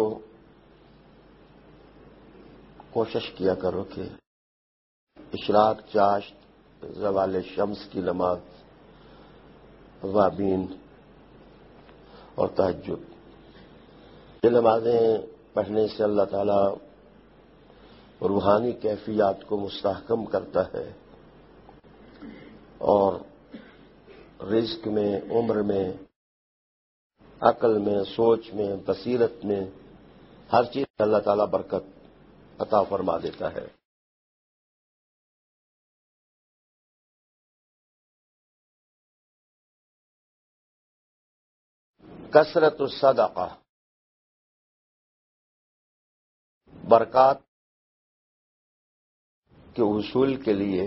کوشش کیا کرو کہ اشراق، چاشت، زوال شمس کی نماز، اوابین اور تہجد، یہ نمازیں پڑھنے سے اللہ تعالی روحانی کیفیات کو مستحکم کرتا ہے، اور رزق میں، عمر میں، عقل میں، سوچ میں، بصیرت میں، ہر چیز میں اللہ تعالیٰ برکت عطا فرما دیتا ہے۔ کثرت الصدقہ، برکات کے حصول کے لیے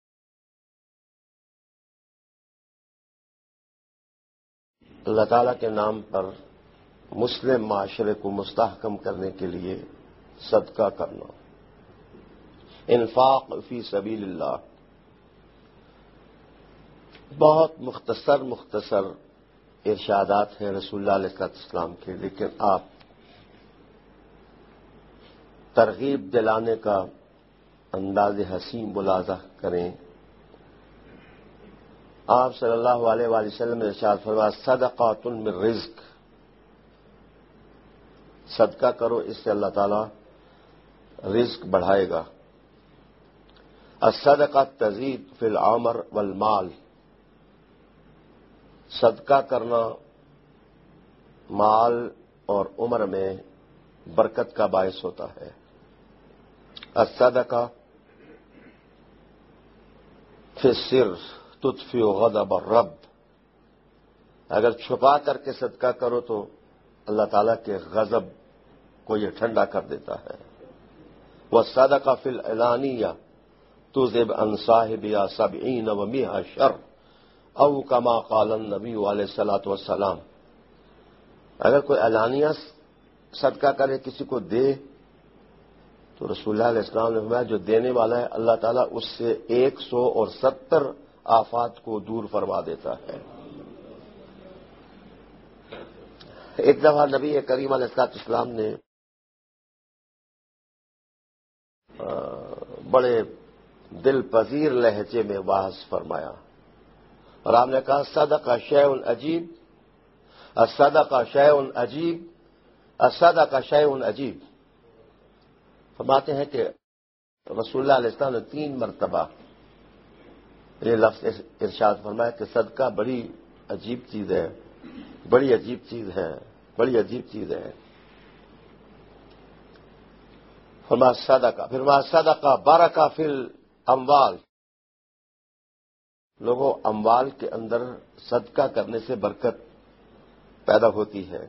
اللہ تعالیٰ کے نام پر مسلم معاشرے کو مستحکم کرنے کے لیے صدقہ کرنا، انفاق فی سبیل اللہ۔ بہت مختصر مختصر ارشادات ہیں رسول اللہ علیہ السلام کے، لیکن آپ ترغیب دلانے کا انداز حسین ملاحظہ کریں۔ آپ صلی اللہ علیہ وآلہ وسلم نے ارشاد فرمایا، صدقات من رزق، صدقہ کرو، اس سے اللہ تعالیٰ رزق بڑھائے گا۔ الصدقہ تزید فی العمر والمال، صدقہ کرنا مال اور عمر میں برکت کا باعث ہوتا ہے۔ الصدقہ فی السر تطفئ غضب الرب، اگر چھپا کر کے صدقہ کرو تو اللہ تعالیٰ کے غضب کو یہ ٹھنڈا کر دیتا ہے۔ والصدقہ فی العلانیہ تذہب عن صاحبہا سبعین و مئہ شر، او کما قال النبی علیہ الصلوۃ والسلام، اگر کوئی علانیہ صدقہ کرے، کسی کو دے، تو رسول اللہ علیہ السلام نے فرمایا جو دینے والا ہے اللہ تعالیٰ اس سے ایک سو اور ستر آفات کو دور فرما دیتا ہے۔ ایک دفعہ نبی کریم علیہ الصلوۃ والسلام نے بڑے دل پذیر لہجے میں واعظ فرمایا، اور آپ نے کہا صدقہ شیء عجیب، الصدقہ شیء عجیب، الصدقہ شیء عجیب۔ فرماتے ہیں کہ رسول اللہ علیہ السلام نے تین مرتبہ یہ لفظ ارشاد فرمایا کہ صدقہ بڑی عجیب چیز ہے، بڑی عجیب چیز ہے، بڑی عجیب چیز ہے۔ فرمایا صدقہ، پھر فرمایا صدقہ برکہ فی الاموال، لوگوں اموال کے اندر صدقہ کرنے سے برکت پیدا ہوتی ہے،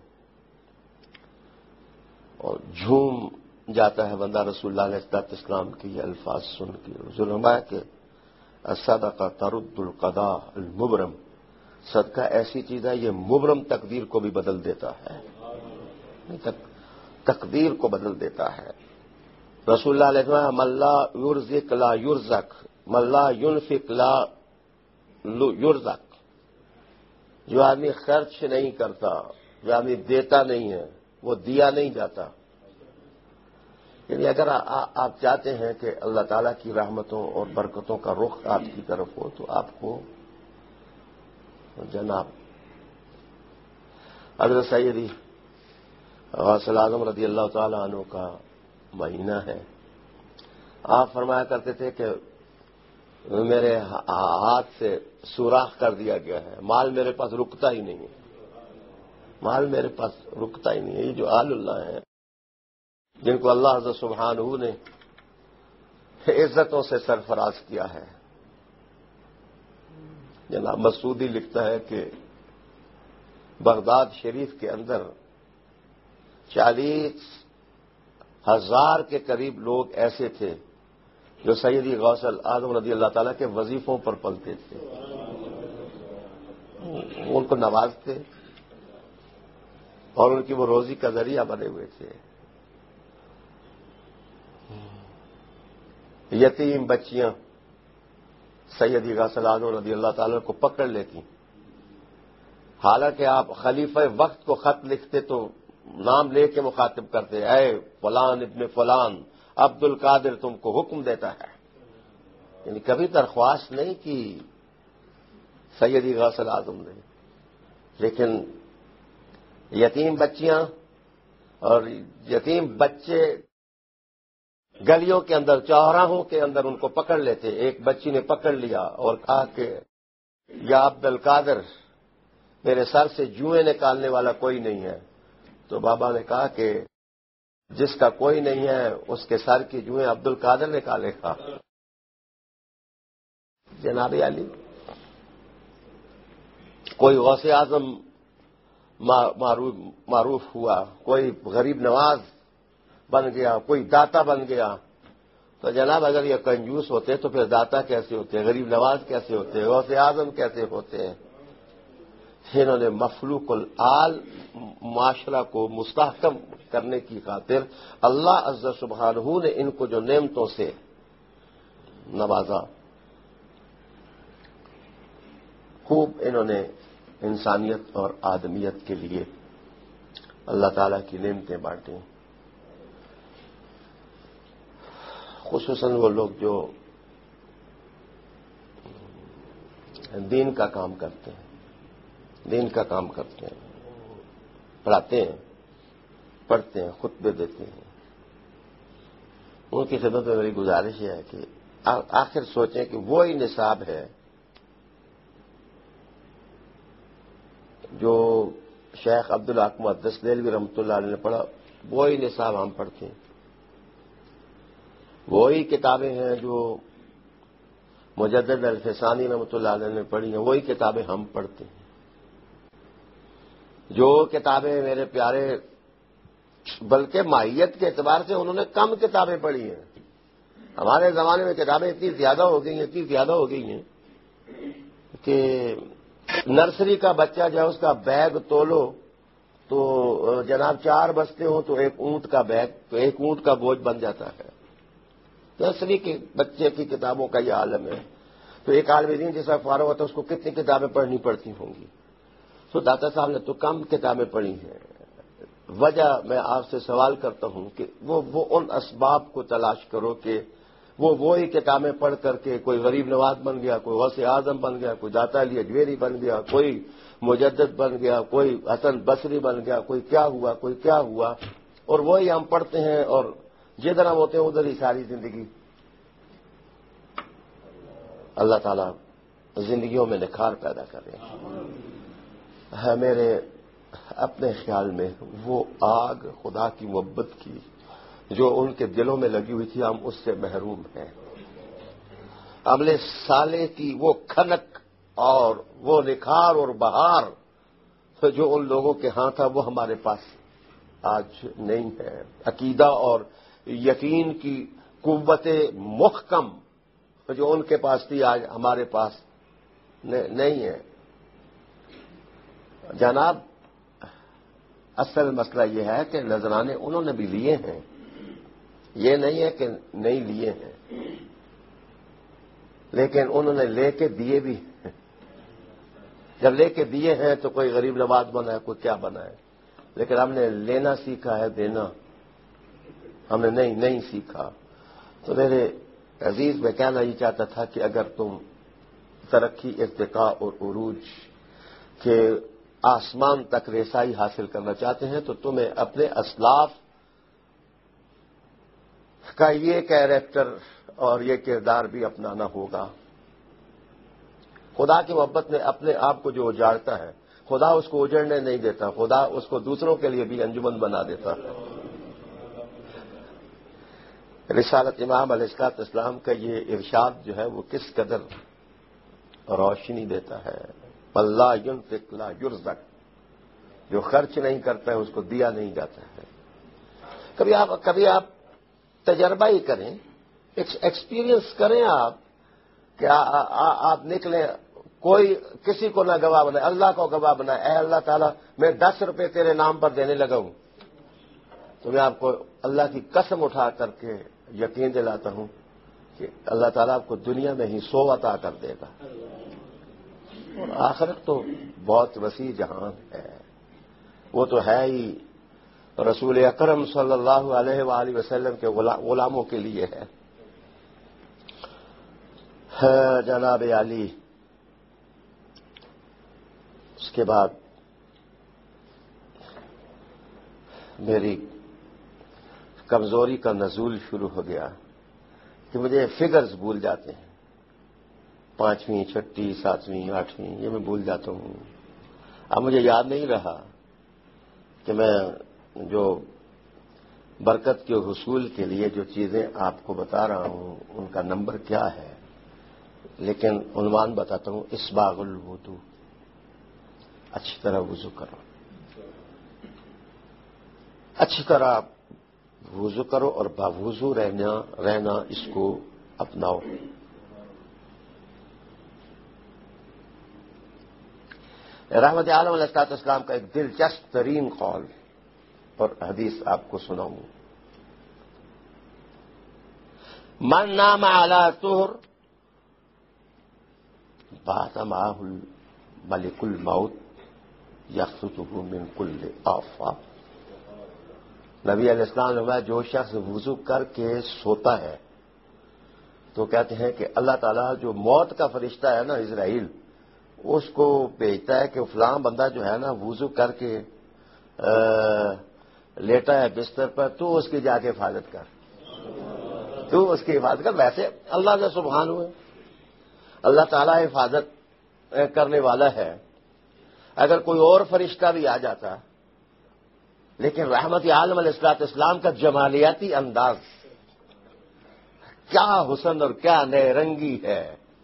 اور جھوم جاتا ہے بندہ رسول اللہ علیہ السلام کی یہ الفاظ سن کے۔ فرمایا کہ الصدقہ ترد القضاء المبرم، صدقہ ایسی چیز ہے یہ مبرم تقدیر کو بھی بدل دیتا ہے، تقدیر کو بدل دیتا ہے۔ رسول اللہ علیہ وسلم من لا یرزق لا یرزق، من لا ینفق لا یرزق، جو آدمی خرچ نہیں کرتا، جو آدمی دیتا نہیں ہے، وہ دیا نہیں جاتا۔ یعنی اگر آپ چاہتے ہیں کہ اللہ تعالیٰ کی رحمتوں اور برکتوں کا رخ آپ کی طرف ہو تو آپ کو جناب حضرت سیدی غوث اعظم رضی اللہ تعالی عنہ کا مہینہ ہے، آپ فرمایا کرتے تھے کہ میرے ہاتھ سے سوراخ کر دیا گیا ہے، مال میرے پاس رکتا ہی نہیں ہے، مال میرے پاس رکتا ہی نہیں ہے۔ یہ جو آل اللہ ہیں جن کو اللہ عز سبحانہ نے عزتوں سے سرفراز کیا ہے، جناب مسعودی لکھتا ہے کہ بغداد شریف کے اندر چالیس ہزار کے قریب لوگ ایسے تھے جو سیدی غوث اعظم رضی اللہ تعالیٰ کے وظیفوں پر پلتے تھے، ان کو نوازتے اور ان کی وہ روزی کا ذریعہ بنے ہوئے تھے. یتیم بچیاں سیدی غوث اعظم رضی اللہ تعالیٰ کو پکڑ لیتی. حالانکہ آپ خلیفہ وقت کو خط لکھتے تو نام لے کے مخاطب کرتے، اے فلان ابن فلان عبد القادر تم کو حکم دیتا ہے. یعنی کبھی درخواست نہیں کی سیدی غوث اعظم نے. لیکن یتیم بچیاں اور یتیم بچے گلیوں کے اندر، چوراہوں کے اندر ان کو پکڑ لیتے. ایک بچی نے پکڑ لیا اور کہا کہ یا عبد القادر میرے سر سے جوئیں نکالنے والا کوئی نہیں ہے. تو بابا نے کہا کہ جس کا کوئی نہیں ہے اس کے سر کی جوئیں عبد القادر نکالے گا. جناب علی، کوئی غوث اعظم معروف ہوا، کوئی غریب نواز بن گیا، کوئی داتا بن گیا. تو جناب اگر یہ کنجوس ہوتے تو پھر داتا کیسے ہوتے، غریب نواز کیسے ہوتے، غوث اعظم کیسے ہوتے ہیں؟ انہوں نے مخلوق العال معاشرہ کو مستحکم کرنے کی خاطر اللہ عز سبحانہ نے ان کو جو نعمتوں سے نوازا، خوب انہوں نے انسانیت اور آدمیت کے لیے اللہ تعالی کی نعمتیں بانٹیں. خصوصاً وہ لوگ جو دین کا کام کرتے ہیں دین کا کام کرتے ہیں پڑھاتے ہیں، پڑھتے ہیں، خطبے دیتے ہیں. ان کی خدمت میں میری گزارش یہ ہے کہ آخر سوچیں کہ وہی نصاب ہے جو شیخ عبدالحق محدث دہلوی رحمۃ اللہ علیہ نے پڑھا، وہی نصاب ہم پڑھتے ہیں. وہی کتابیں ہیں جو مجدد الفسانی رحمۃ اللہ علیہ نے پڑھی ہیں، وہی کتابیں ہم پڑھتے ہیں. جو کتابیں میرے پیارے بلکہ ماہیت کے اعتبار سے انہوں نے کم کتابیں پڑھی ہیں. ہمارے زمانے میں کتابیں اتنی زیادہ ہو گئی ہیں اتنی زیادہ ہو گئی ہیں کہ نرسری کا بچہ جو ہے اس کا بیگ تولو تو جناب چار بستے ہوں تو ایک اونٹ کا بیگ، تو ایک اونٹ کا بوجھ بن جاتا ہے. نرسری کے بچے کی کتابوں کا یہ عالم ہے. تو ایک عالم دین جیسا فارغ ہوتا ہے اس کو کتنی کتابیں پڑھنی پڑتی ہوں گی. تو داتا صاحب نے تو کم کتابیں پڑھی ہیں. وجہ میں آپ سے سوال کرتا ہوں کہ وہ وہ ان اسباب کو تلاش کرو کہ وہ وہی کتابیں پڑھ کر کے کوئی غریب نواز بن گیا، کوئی غوث اعظم بن گیا، کوئی داتا علی اجمیری بن گیا، کوئی مجدد بن گیا، کوئی حسن بصری بن گیا، کوئی کیا ہوا کوئی کیا ہوا اور وہی ہم پڑھتے ہیں اور جدھر ہم ہوتے ہیں ادھر ہی ساری زندگی. اللہ تعالیٰ زندگیوں میں نکھار پیدا کرے. ہے میرے اپنے خیال میں وہ آگ خدا کی محبت کی جو ان کے دلوں میں لگی ہوئی تھی، ہم اس سے محروم ہیں. اگلے سالے کی وہ کھنک اور وہ نکھار اور بہار جو ان لوگوں کے ہاں تھا وہ ہمارے پاس آج نہیں ہے. عقیدہ اور یقین کی قوت محکم جو ان کے پاس تھی آج ہمارے پاس نہیں ہے. جناب اصل مسئلہ یہ ہے کہ نذرانے انہوں نے بھی لیے ہیں، یہ نہیں ہے کہ نہیں لیے ہیں، لیکن انہوں نے لے کے دیے بھی ہیں. جب لے کے دیے ہیں تو کوئی غریب نواز بنا ہے، کوئی کیا بنا ہے، لیکن ہم نے لینا سیکھا ہے، دینا ہم نے نہیں نہیں سیکھا. تو میرے عزیز میں کہنا یہ چاہتا تھا کہ اگر تم ترقی، ارتقاء اور عروج کے آسمان تک رسائی حاصل کرنا چاہتے ہیں تو تمہیں اپنے اسلاف کا یہ کیریکٹر اور یہ کردار بھی اپنانا ہوگا. خدا کی محبت میں اپنے آپ کو جو اجاڑتا ہے خدا اس کو اجڑنے نہیں دیتا، خدا اس کو دوسروں کے لیے بھی انجمن بنا دیتا ہے. رسالت امام علیہ الصلوۃ والسلام کا یہ ارشاد جو ہے وہ کس قدر روشنی دیتا ہے. اللہ ينفق لا يرزق، جو خرچ نہیں کرتا ہے اس کو دیا نہیں جاتا ہے. کبھی آپ کبھی آپ تجربہ ہی کریں، ایکسپیرئنس کریں آپ کہ آپ نکلیں کوئی کسی کو نہ گواہ بنائے، اللہ کو گواہ بنائے، اے اللہ تعالیٰ میں دس روپے تیرے نام پر دینے لگا ہوں، تو میں آپ کو اللہ کی قسم اٹھا کر کے یقین دلاتا ہوں کہ اللہ تعالیٰ آپ کو دنیا میں ہی سو عطا کر دے گا، اور آخرت تو بہت وسیع جہان ہے، وہ تو ہے ہی رسول اکرم صلی اللہ علیہ وآلہ وسلم کے غلاموں کے لیے ہے۔ جناب علی، اس کے بعد میری کمزوری کا نزول شروع ہو گیا کہ مجھے فگرز بھول جاتے ہیں، پانچویں، چھٹی، ساتویں، آٹھویں، یہ میں بھول جاتا ہوں۔ اب مجھے یاد نہیں رہا کہ میں جو برکت کے حصول کے لیے جو چیزیں آپ کو بتا رہا ہوں ان کا نمبر کیا ہے، لیکن عنوان بتاتا ہوں، اسباغ الوضو، اچھی طرح وضو کرو، اچھی طرح وضو کرو اور باوضو رہنا رہنا اس کو اپناؤ۔ رحمت عالم علیہ الصلوۃ والسلام کا ایک دلچسپ ترین قول اور حدیث آپ کو سناؤں۔ من نام علی طہر بات معه ملک الموت یخرجه من کل آفات۔ نبی علیہ السلام نے فرمایا جو شخص وضو کر کے سوتا ہے تو کہتے ہیں کہ اللہ تعالیٰ جو موت کا فرشتہ ہے نا اسرائیل، اس کو بھیجتا ہے کہ فلاں بندہ جو ہے نا وضو کر کے لیٹا ہے بستر پر، تو اس کی جا کے حفاظت کر، تو اس کی حفاظت کر۔ ویسے اللہ نے سبحان ہوئے، اللہ تعالیٰ حفاظت کرنے والا ہے، اگر کوئی اور فرشتہ بھی آ جاتا، لیکن رحمت عالم علیہ الصلوۃ والسلام کا جمالیاتی انداز کیا حسن اور کیا نئے رنگی ہے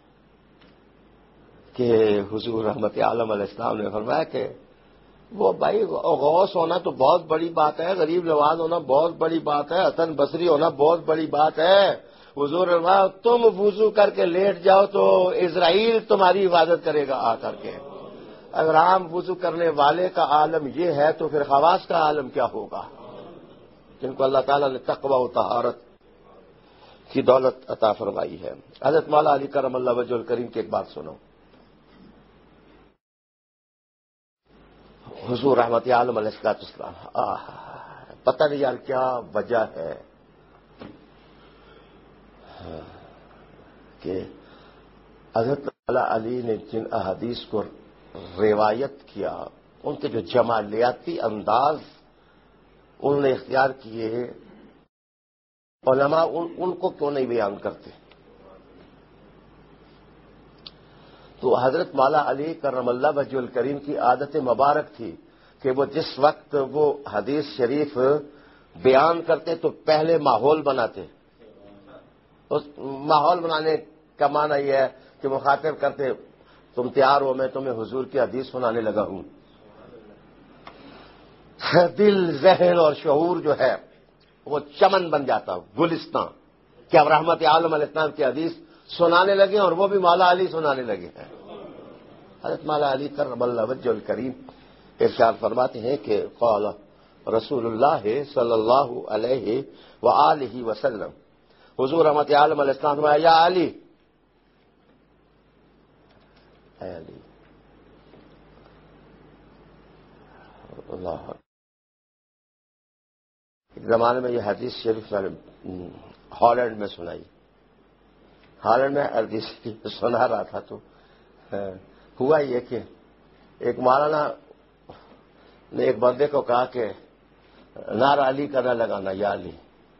کہ حضور رحمت عالم علیہ السلام نے فرمایا کہ وہ بھائی غوث ہونا تو بہت بڑی بات ہے، غریب نواز ہونا بہت بڑی بات ہے، حسن بصری ہونا بہت بڑی بات ہے۔ حضور فرمایا تم وضو کر کے لیٹ جاؤ تو اسرائیل تمہاری حفاظت کرے گا آ کر کے۔ اگر عام وضو کرنے والے کا عالم یہ ہے تو پھر خواص کا عالم کیا ہوگا، جن کو اللہ تعالیٰ نے تقوی و طہارت کی دولت عطا فرمائی ہے۔ حضرت مولا علی کرم اللہ وجہ الکریم کی ایک بات سنو۔ حضور رحمت عالم علیہ السلام، پتہ نہیں یار کیا وجہ ہے کہ حضرت مولا علی نے جن احادیث کو روایت کیا، ان کے جو جمالیاتی انداز انہوں نے اختیار کیے، علماء ان, ان کو کیوں نہیں بیان کرتے؟ تو حضرت مولا علی کرم اللہ وجہ الکریم کی عادت مبارک تھی کہ وہ جس وقت وہ حدیث شریف بیان کرتے تو پہلے ماحول بناتے۔ اس ماحول بنانے کا معنی یہ ہے کہ مخاطب کرتے تم تیار ہو، میں تمہیں حضور کی حدیث سنانے لگا ہوں۔ دل، ذہن اور شعور جو ہے وہ چمن بن جاتا، گلستان، کہ اب رحمت عالم علیہ السلام کی حدیث سنانے لگے اور وہ بھی مولا علی سنانے لگے ہیں۔ حضرت مولا علی کرم اللہ وجہ الکریم ارشاد فرماتے ہیں کہ قال رسول اللہ صلی اللہ علیہ وآلہ وسلم، حضور رحمت عالم علیہ السلام فرمایا یا علی، اے علی، اللہ۔ ایک زمانے میں یہ حدیث شریف ہالینڈ میں سنائی، ہالینڈ میں حدیث سنا رہا تھا تو ہوا یہ کہ ایک مولانا نے ایک بندے کو کہا کہ نعرہ علی کا نہ لگانا، یا علی۔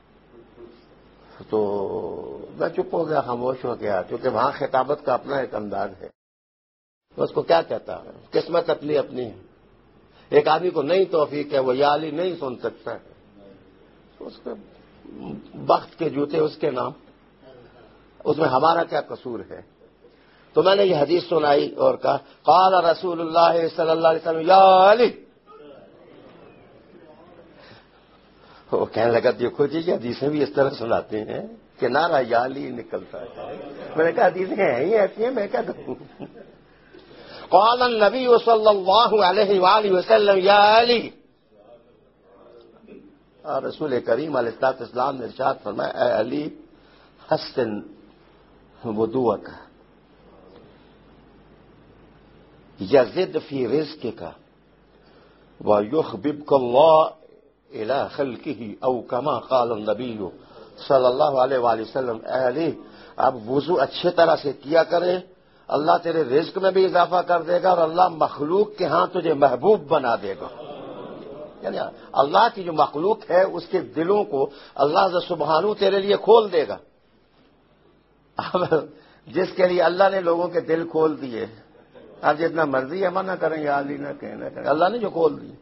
تو میں چپ ہو گیا، خاموش ہو گیا، کیونکہ وہاں خطابت کا اپنا ایک انداز ہے، اس کو کیا کہتا ہے، قسمت اپنی اپنی ہے۔ ایک آدمی کو نہیں توفیق ہے، وہ یا علی نہیں سن سکتا ہے، اس کے بخت کے جوتے اس کے نام، اس میں ہمارا کیا قصور ہے؟ تو میں نے یہ حدیث سنائی اور کہا قال رسول اللہ صلی اللہ علیہ وسلم یا علی۔ وہ کہنے لگا دیکھو جی یہ حدیثیں بھی اس طرح سناتے ہیں کہ نعرہ یا علی نکلتا ہے۔ میں نے کہا حدیثیں ہیں ہی ایسی ہیں، میں کیا کروں؟ قال النبی صلی اللہ علیہ وآلہ وسلم یا علی، اور رسول کریم علیہ الصلوۃ والسلام نے ارشاد فرمایا اے علی حسن وضوءک یزد فی رزقک ویحببک اللہ الی خلقہ او کما قال النبی صلی اللہ علیہ وآلہ وسلم، اے علی اب وضو اچھے طرح سے کیا کرے، اللہ تیرے رزق میں بھی اضافہ کر دے گا اور اللہ مخلوق کے ہاں تجھے محبوب بنا دے گا۔ یعنی اللہ کی جو مخلوق ہے اس کے دلوں کو اللہ سبحانہ تیرے لیے کھول دے گا۔ اب جس کے لیے اللہ نے لوگوں کے دل کھول دیے، آپ جتنا مرضی ہے منع کریں یا علی نہ کہیں نہ کریں، اللہ نے جو کھول دیے۔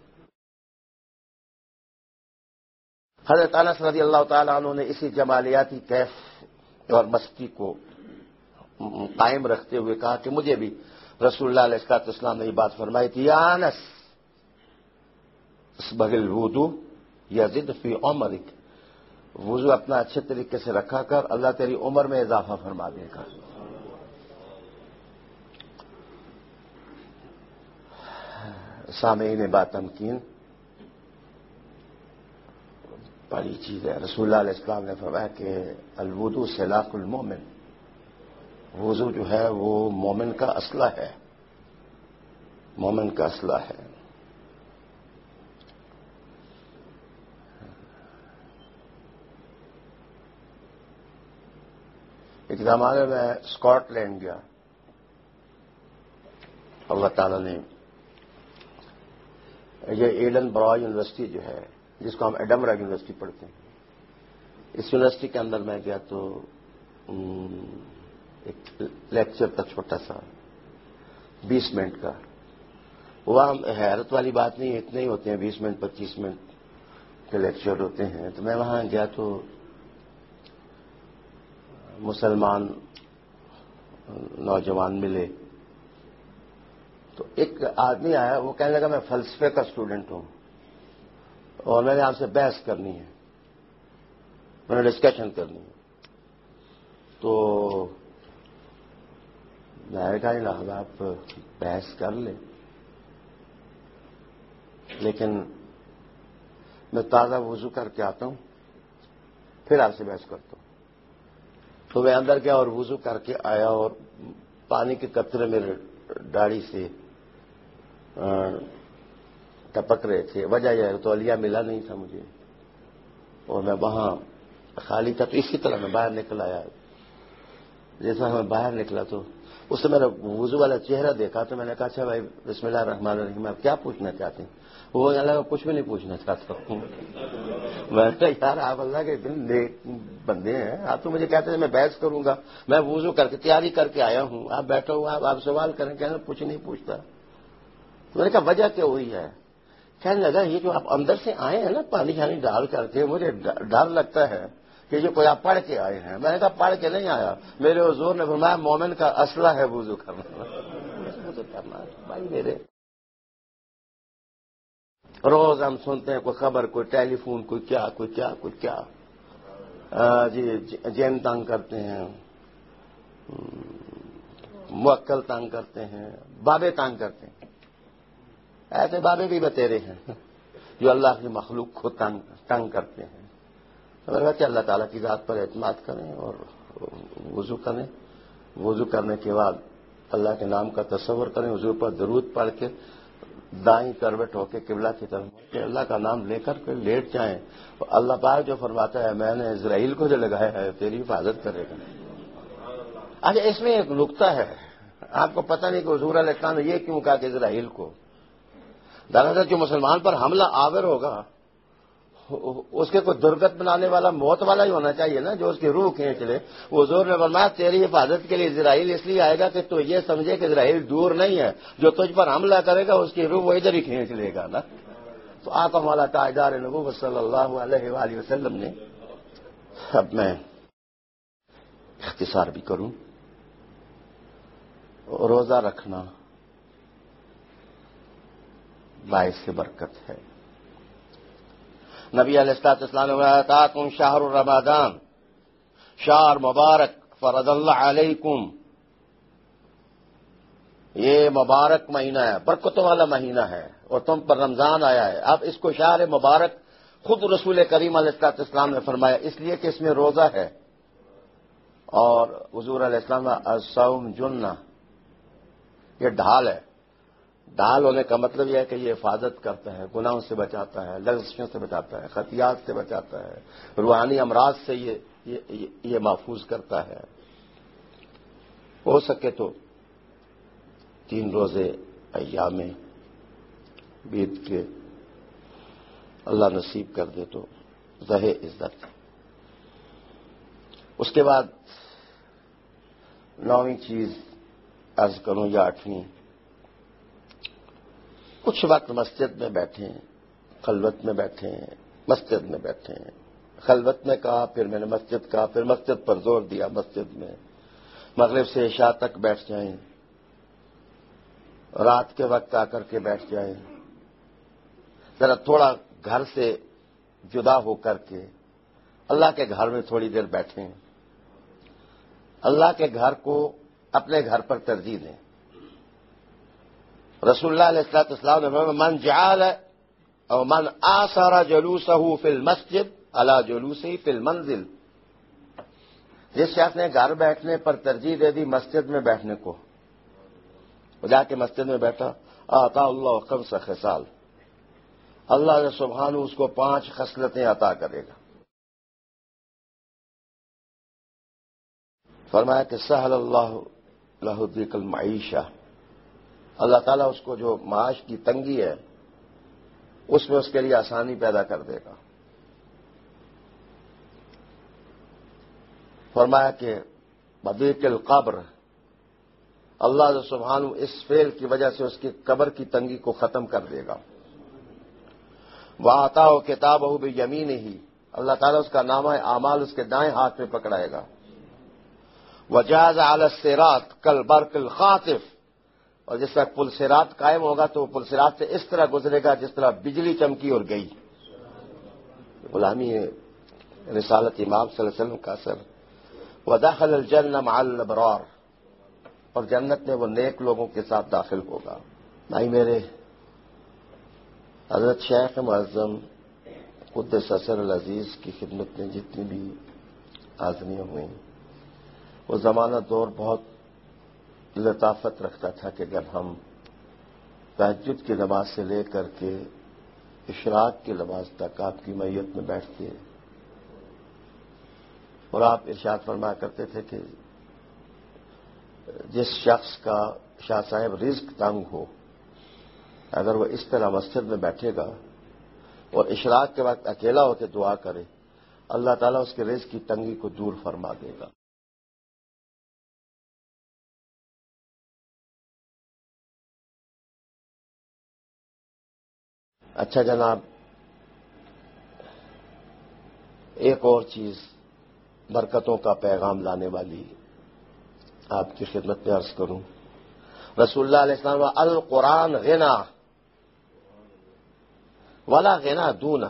حضرت انس رضی اللہ تعالیٰ عنہ نے اسی جمالیاتی کیف اور مستی کو قائم رکھتے ہوئے کہا کہ مجھے بھی رسول اللہ علیہ الصلوۃ والسلام نے یہ بات فرمائی تھی، یا انس اسبغ الوضو یزد فی عمرک، وضو اپنا اچھے طریقے سے رکھا کر، اللہ تیری عمر میں اضافہ فرما دے گا۔ سامعین با تمکین، بڑی چیز ہے۔ رسول اللہ علیہ السلام نے فرمایا کہ الوضو سلاح المومن، وضو جو ہے وہ مومن کا اسلحہ ہے، مومن کا اسلحہ ہے۔ ایک زمانے میں اسکاٹ لینڈ گیا، اللہ تعالیٰ نے یہ ایڈن برا یونیورسٹی جو ہے جس کو ہم ایڈمرا یونیورسٹی پڑھتے ہیں، اس یونیورسٹی کے اندر میں گیا تو ایک لیکچر تھا چھوٹا سا بیس منٹ کا، وہاں حیرت والی بات نہیں، اتنے ہی ہوتے ہیں بیس منٹ پچیس منٹ کے لیکچر ہوتے ہیں۔ تو میں وہاں گیا تو مسلمان نوجوان ملے، تو ایک آدمی آیا، وہ کہنے لگا میں فلسفے کا اسٹوڈنٹ ہوں اور میں نے آپ سے بحث کرنی ہے، میں نے ڈسکشن کرنی ہے۔ تو میں نے کہا نہیں آپ بحث کر لیں، لیکن میں تازہ وضو کر کے آتا ہوں پھر آپ سے بحث کرتا ہوں۔ تو میں اندر گیا اور وضو کر کے آیا اور پانی کے قطرے میرے داڑھی سے ٹپک رہے تھے، وجہ یہ تولیہ ملا نہیں تھا مجھے اور میں وہاں خالی تھا، تو اسی طرح میں باہر نکل آیا۔ جیسا میں باہر نکلا تو اس سے میں نے وضو والا چہرہ دیکھا تو میں نے کہا اچھا بھائی بسم اللہ الرحمن الرحیم، آپ کیا پوچھنا چاہتے ہیں؟ وہ اللہ کچھ بھی نہیں پوچھنا چاہتا ہوں۔ میں نے کہا یار آپ اللہ کے دل نیک بندے ہیں، آپ تو مجھے کہتے ہیں میں بحث کروں گا، میں وضو کر کے تیاری کر کے آیا ہوں، آپ بیٹھے ہو آپ آپ سوال کریں، کہنا کچھ نہیں پوچھتا۔ میں نے کہا وجہ کیا ہوئی ہے؟ کہنے لگا یہ جو آپ اندر سے آئے ہیں نا پانی شانی ڈال کر کے، مجھے ڈر لگتا ہے کہ یہ کوئی آپ پڑھ کے آئے ہیں۔ میں نے کہا پڑھ کے نہیں آیا، میرے حضور نے فرمایا مومن کا اسلحہ ہے وضو کرنا۔ وضو کرنا بھائی میرے، روز ہم سنتے ہیں کوئی خبر، کوئی ٹیلی فون، کوئی کیا کوئی کیا کوئی کیا جی جین تنگ کرتے ہیں، موکل تنگ کرتے ہیں، بابے تنگ کرتے ہیں۔ ایسے بابے بھی بتیرے ہیں جو اللہ کی مخلوق کو تنگ تنگ کرتے ہیں۔ کہ اللہ تعالیٰ کی ذات پر اعتماد کریں اور وضو کریں، وضو کرنے کے بعد اللہ کے نام کا تصور کریں، حضور پر درود پڑھ کے دائیں کروٹ ہو کے قبلہ کی طرف کہ اللہ کا نام لے کر کے لیٹ جائیں، اور اللہ پاک جو فرماتا ہے میں نے اسرائیل کو جو لگایا ہے تیری حفاظت کرے گا۔ اچھا اس میں ایک نقطہ ہے، آپ کو پتہ نہیں کہ حضور علیہ السلام نے یہ کیوں کہا کہ اسرائیل کو؟ دراصل جو مسلمان پر حملہ آور ہوگا اس کے کوئی درگت بنانے والا موت والا ہی ہونا چاہیے نا، جو اس کی روح کھینچ لے۔ وہ حضور نے فرمایا تیری حفاظت کے لیے اسرائیل اس لیے آئے گا کہ تو یہ سمجھے کہ اسرائیل دور نہیں ہے، جو تجھ پر حملہ کرے گا اس کی روح وہ ادھر ہی کھینچ لے گا نا۔ تو آقا مولا تاجدار نبوت صلی اللہ علیہ وآلہ وسلم نے، اب میں اختصار بھی کروں، روزہ رکھنا باعث برکت ہے۔ نبی علیہ الصلوۃ والسلام نے فرمایا شہر رمضان شہر مبارک فرض اللہ علیکم یہ مبارک مہینہ ہے، برکتوں والا مہینہ ہے، اور تم پر رمضان آیا ہے۔ اب اس کو شہر مبارک خود رسول کریم علیہ الصلوۃ والسلام نے فرمایا، اس لیے کہ اس میں روزہ ہے، اور حضور علیہ السلام الصوم جنہ، یہ ڈھال ہے۔ ڈھال ہونے کا مطلب یہ ہے کہ یہ حفاظت کرتا ہے، گناہوں سے بچاتا ہے، لغزشوں سے بچاتا ہے، خطیات سے بچاتا ہے، روحانی امراض سے یہ یہ, یہ محفوظ کرتا ہے۔ ہو سکے تو تین روزے ایام بیت کے اللہ نصیب کر دے تو زہ عزت۔ اس کے بعد نویں چیز عرض کروں یا آٹھویں، کچھ وقت مسجد میں بیٹھیں، خلوت میں بیٹھیں، مسجد میں بیٹھیں۔ خلوت میں کہا، پھر میں نے مسجد کہا، پھر مسجد پر زور دیا، مسجد میں مغرب سے عشاء تک بیٹھ جائیں، رات کے وقت آ کر کے بیٹھ جائیں، ذرا تھوڑا گھر سے جدا ہو کر کے اللہ کے گھر میں تھوڑی دیر بیٹھیں، اللہ کے گھر کو اپنے گھر پر ترجیح دیں۔ رسول اللہ علیہ الصلوۃ والسلام نے فرمایا، من جعل او من آثر جلوسه فی المسجد علی جلوسه فی المنزل، جس شخص نے گھر بیٹھنے پر ترجیح دے دی مسجد میں بیٹھنے کو، وہ جا کے مسجد میں بیٹھا، آتا اللہ خمس خصال، اللہ سبحانہ اس کو پانچ خصلتیں عطا کرے گا۔ فرمایا کہ سہل اللہ لہ ضیق المعیشہ، اللہ تعالیٰ اس کو جو معاش کی تنگی ہے اس میں اس کے لیے آسانی پیدا کر دے گا۔ فرمایا کہ بضیق القبر، اللہ سبحانہ اس فعل کی وجہ سے اس کی قبر کی تنگی کو ختم کر دے گا۔ وَآتَاهُ كِتَابَهُ بِيَمِينِهِ، اللہ تعالیٰ اس کا نامہ اعمال اس کے دائیں ہاتھ میں پکڑائے گا۔ وَجَازَ عَلَى الصِّرَاطِ كَالْبَرْقِ الْخَاطِفِ، اور جس طرح پل صراط قائم ہوگا تو وہ پل صراط سے اس طرح گزرے گا جس طرح بجلی چمکی اور گئی۔ غلامی رسالت امام صلی اللہ علیہ وسلم کا اثر۔ وَدَخَلَ الْجَنَّةَ مَعَ الْأَبْرَارِ، اور جنت میں وہ نیک لوگوں کے ساتھ داخل ہوگا۔ بھائی میرے، حضرت شیخ معظم قدس سر العزیز کی خدمت میں جتنی بھی حاضریاں ہوئیں، وہ زمانہ دور بہت لطافت رکھتا تھا کہ اگر ہم تہجد کی نماز سے لے کر کے اشراق کی نماز تک آپ کی میت میں بیٹھتے، اور آپ ارشاد فرمایا کرتے تھے کہ جس شخص کا شاہ صاحب رزق تنگ ہو، اگر وہ اس طرح مسجد میں بیٹھے گا اور اشراق کے وقت اکیلا ہو کے دعا کرے، اللہ تعالیٰ اس کے رزق کی تنگی کو دور فرما دے گا۔ اچھا جناب، ایک اور چیز برکتوں کا پیغام لانے والی آپ کی خدمت میں عرض کروں۔ رسول اللہ علیہ السلام القرآن غنا ولا غنا دونہ،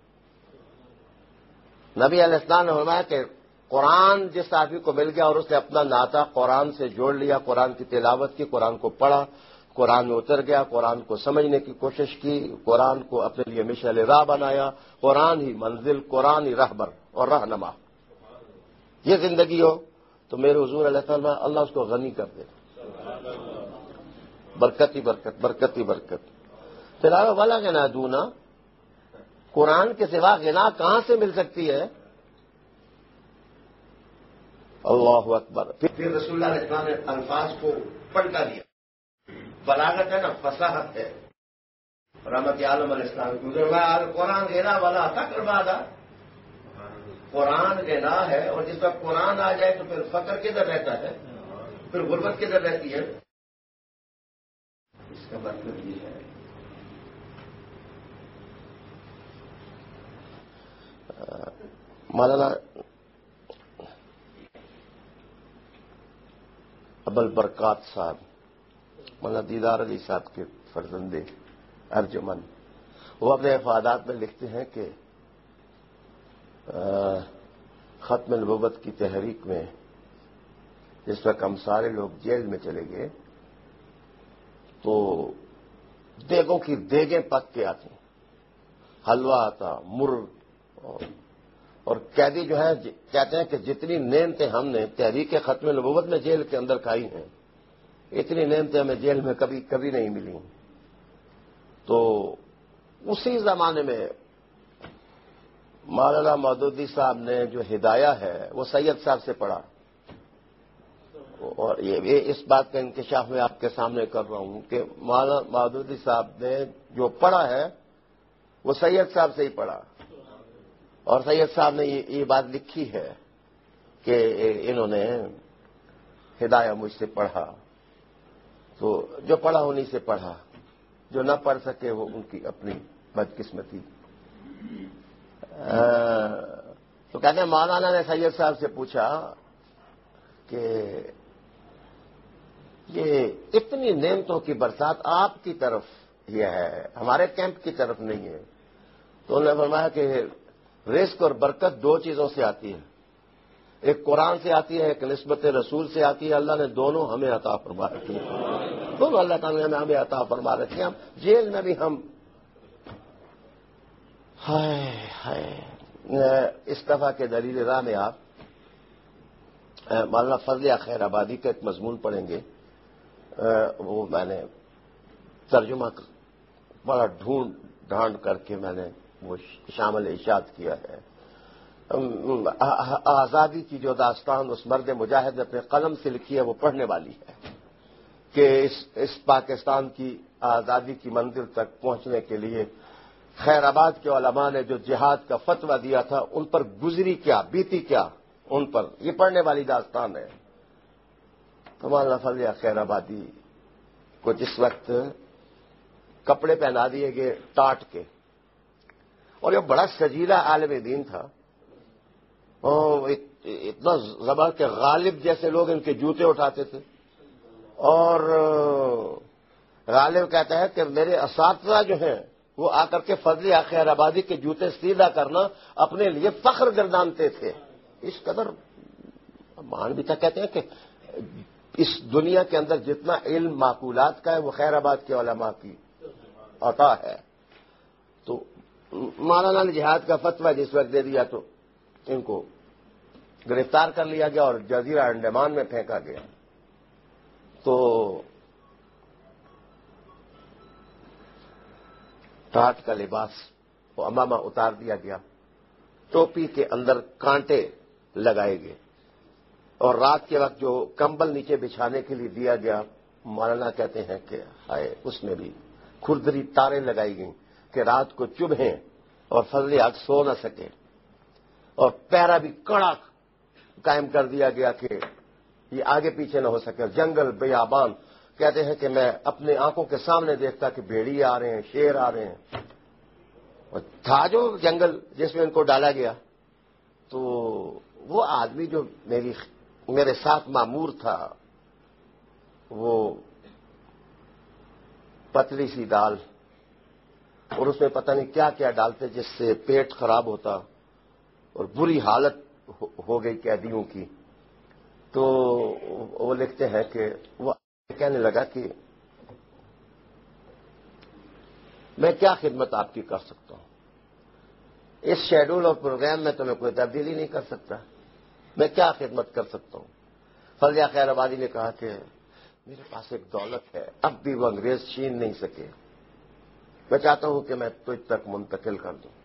نبی علیہ السلام نے فرمایا کہ قرآن جس آدمی کو مل گیا اور اس نے اپنا ناطہ قرآن سے جوڑ لیا، قرآن کی تلاوت کی، قرآن کو پڑھا، قرآن میں اتر گیا، قرآن کو سمجھنے کی کوشش کی، قرآن کو اپنے لیے مشعل راہ بنایا، قرآن ہی منزل، قرآن ہی رہبر اور رہنما، یہ زندگی ہو تو میرے حضور علیہ السلام اللہ اس کو غنی کر دے، برکت ہی برکت، برکت ہی برکت۔ تلاوت والا غنا دونا، قرآن کے سوا غنا کہاں سے مل سکتی ہے؟ اللہ اکبر۔ پھر رسول اللہ علیہ السلام نے الفاظ کو پلٹا دیا، بلاغت ہے نا، فصاحت ہے۔ رحمت عالم علیہ السلام کی قرآن غنا والا فقر بادا، قرآن غنا ہے، اور جس وقت قرآن آ جائے تو پھر فقر کدھر رہتا ہے، پھر غربت کدھر رہتی ہے؟ اس کا مطلب یہ ہے مولانا ابل برکات صاحب، مولانا دیدار علی صاحب کے فرزندے ارجمن، وہ اپنے افادات میں لکھتے ہیں کہ ختم نبوت کی تحریک میں جس وقت ہم سارے لوگ جیل میں چلے گئے تو دیگوں کی دیگیں پک کے آتی، حلوہ آتا، مرغ، اور قیدی جو ہے کہتے ہیں کہ جتنی نعمتیں ہم نے تحریک ختم نبوت میں جیل کے اندر کھائی ہیں، اتنی نعمتیں ہمیں جیل میں کبھی کبھی نہیں ملی۔ تو اسی زمانے میں مولانا مودودی صاحب نے جو ہدایہ ہے وہ سید صاحب سے پڑھا، اور یہ اس بات کا انکشاف میں آپ کے سامنے کر رہا ہوں کہ مولانا مودودی صاحب نے جو پڑھا ہے وہ سید صاحب سے ہی پڑھا، اور سید صاحب نے یہ بات لکھی ہے کہ انہوں نے ہدایہ مجھ سے پڑھا، تو جو پڑھا انہیں سے پڑھا، جو نہ پڑھ سکے وہ ان کی اپنی بدقسمتی۔ تو کہتے ہیں مولانا نے سید صاحب سے پوچھا کہ یہ اتنی نعمتوں کی برسات آپ کی طرف یہ ہے، ہمارے کیمپ کی طرف نہیں ہے۔ تو انہوں نے فرمایا کہ رزق اور برکت دو چیزوں سے آتی ہے، ایک قرآن سے آتی ہے، ایک نسبت رسول سے آتی ہے۔ اللہ نے دونوں ہمیں عطا فرما رکھی ہیں، دونوں اللہ تعالیٰ نے ہمیں عطا فرما رکھی ہیں۔ ہم جیل میں بھی ہم ہائے ہائے اس دفعہ کے دلیل راہ میں آپ مولانا فضل خیر آبادی کا ایک مضمون پڑھیں گے، وہ میں نے ترجمہ بڑا ڈھونڈ ڈھانڈ کر کے میں نے وہ شامل ارشاد کیا ہے۔ آزادی کی جو داستان اس مرد مجاہد نے اپنے قلم سے لکھی ہے وہ پڑھنے والی ہے کہ اس اس پاکستان کی آزادی کی منزل تک پہنچنے کے لیے خیر آباد کے علماء نے جو جہاد کا فتویٰ دیا تھا ان پر گزری کیا، بیتی کیا ان پر، یہ پڑھنے والی داستان ہے۔ تو مولانا فضل خیر آبادی کو جس وقت کپڑے پہنا دیے گئے ٹاٹ کے، اور یہ بڑا سجیلا عالم دین تھا، اور اتنا زبر کہ غالب جیسے لوگ ان کے جوتے اٹھاتے تھے، اور غالب کہتا ہے کہ میرے اساتذہ جو ہیں وہ آ کر کے فضل خیر آبادی کے جوتے سیدھا کرنا اپنے لیے فخر گردانتے تھے۔ اس قدر مان بھی تھا، کہتے ہیں کہ اس دنیا کے اندر جتنا علم معقولات کا ہے وہ خیر آباد کے علماء کی عطا ہے۔ تو مولانا نے جہاد کا فتویٰ جس وقت دے دیا تو ان کو گرفتار کر لیا گیا اور جزیرہ انڈمان میں پھینکا گیا۔ تو ٹاٹ کا لباس وہ امامہ اتار دیا گیا، ٹوپی کے اندر کانٹے لگائے گئے، اور رات کے وقت جو کمبل نیچے بچھانے کے لیے دیا گیا، مولانا کہتے ہیں کہ ہائے اس میں بھی کھردری تاریں لگائی گئیں کہ رات کو چبھیں اور فضل حق سو نہ سکے، اور پیرا بھی کڑا قائم کر دیا گیا کہ یہ آگے پیچھے نہ ہو سکے۔ جنگل بیابان، کہتے ہیں کہ میں اپنے آنکھوں کے سامنے دیکھتا کہ بھیڑیے آ رہے ہیں، شیر آ رہے ہیں، اور تھا جو جنگل جس میں ان کو ڈالا گیا۔ تو وہ آدمی جو میری میرے ساتھ مامور تھا، وہ پتلی سی دال اور اس میں پتہ نہیں کیا کیا ڈالتے جس سے پیٹ خراب ہوتا، اور بری حالت ہو گئی قیدیوں کی۔ تو وہ لکھتے ہیں کہ وہ کہنے لگا کہ میں کیا خدمت آپ کی کر سکتا ہوں، اس شیڈول اور پروگرام میں تو میں کوئی تبدیلی نہیں کر سکتا، میں کیا خدمت کر سکتا ہوں۔ فضل خیر آبادی نے کہا کہ میرے پاس ایک دولت ہے، اب بھی وہ انگریز چھین نہیں سکے، میں چاہتا ہوں کہ میں تجھ تک منتقل کر دوں۔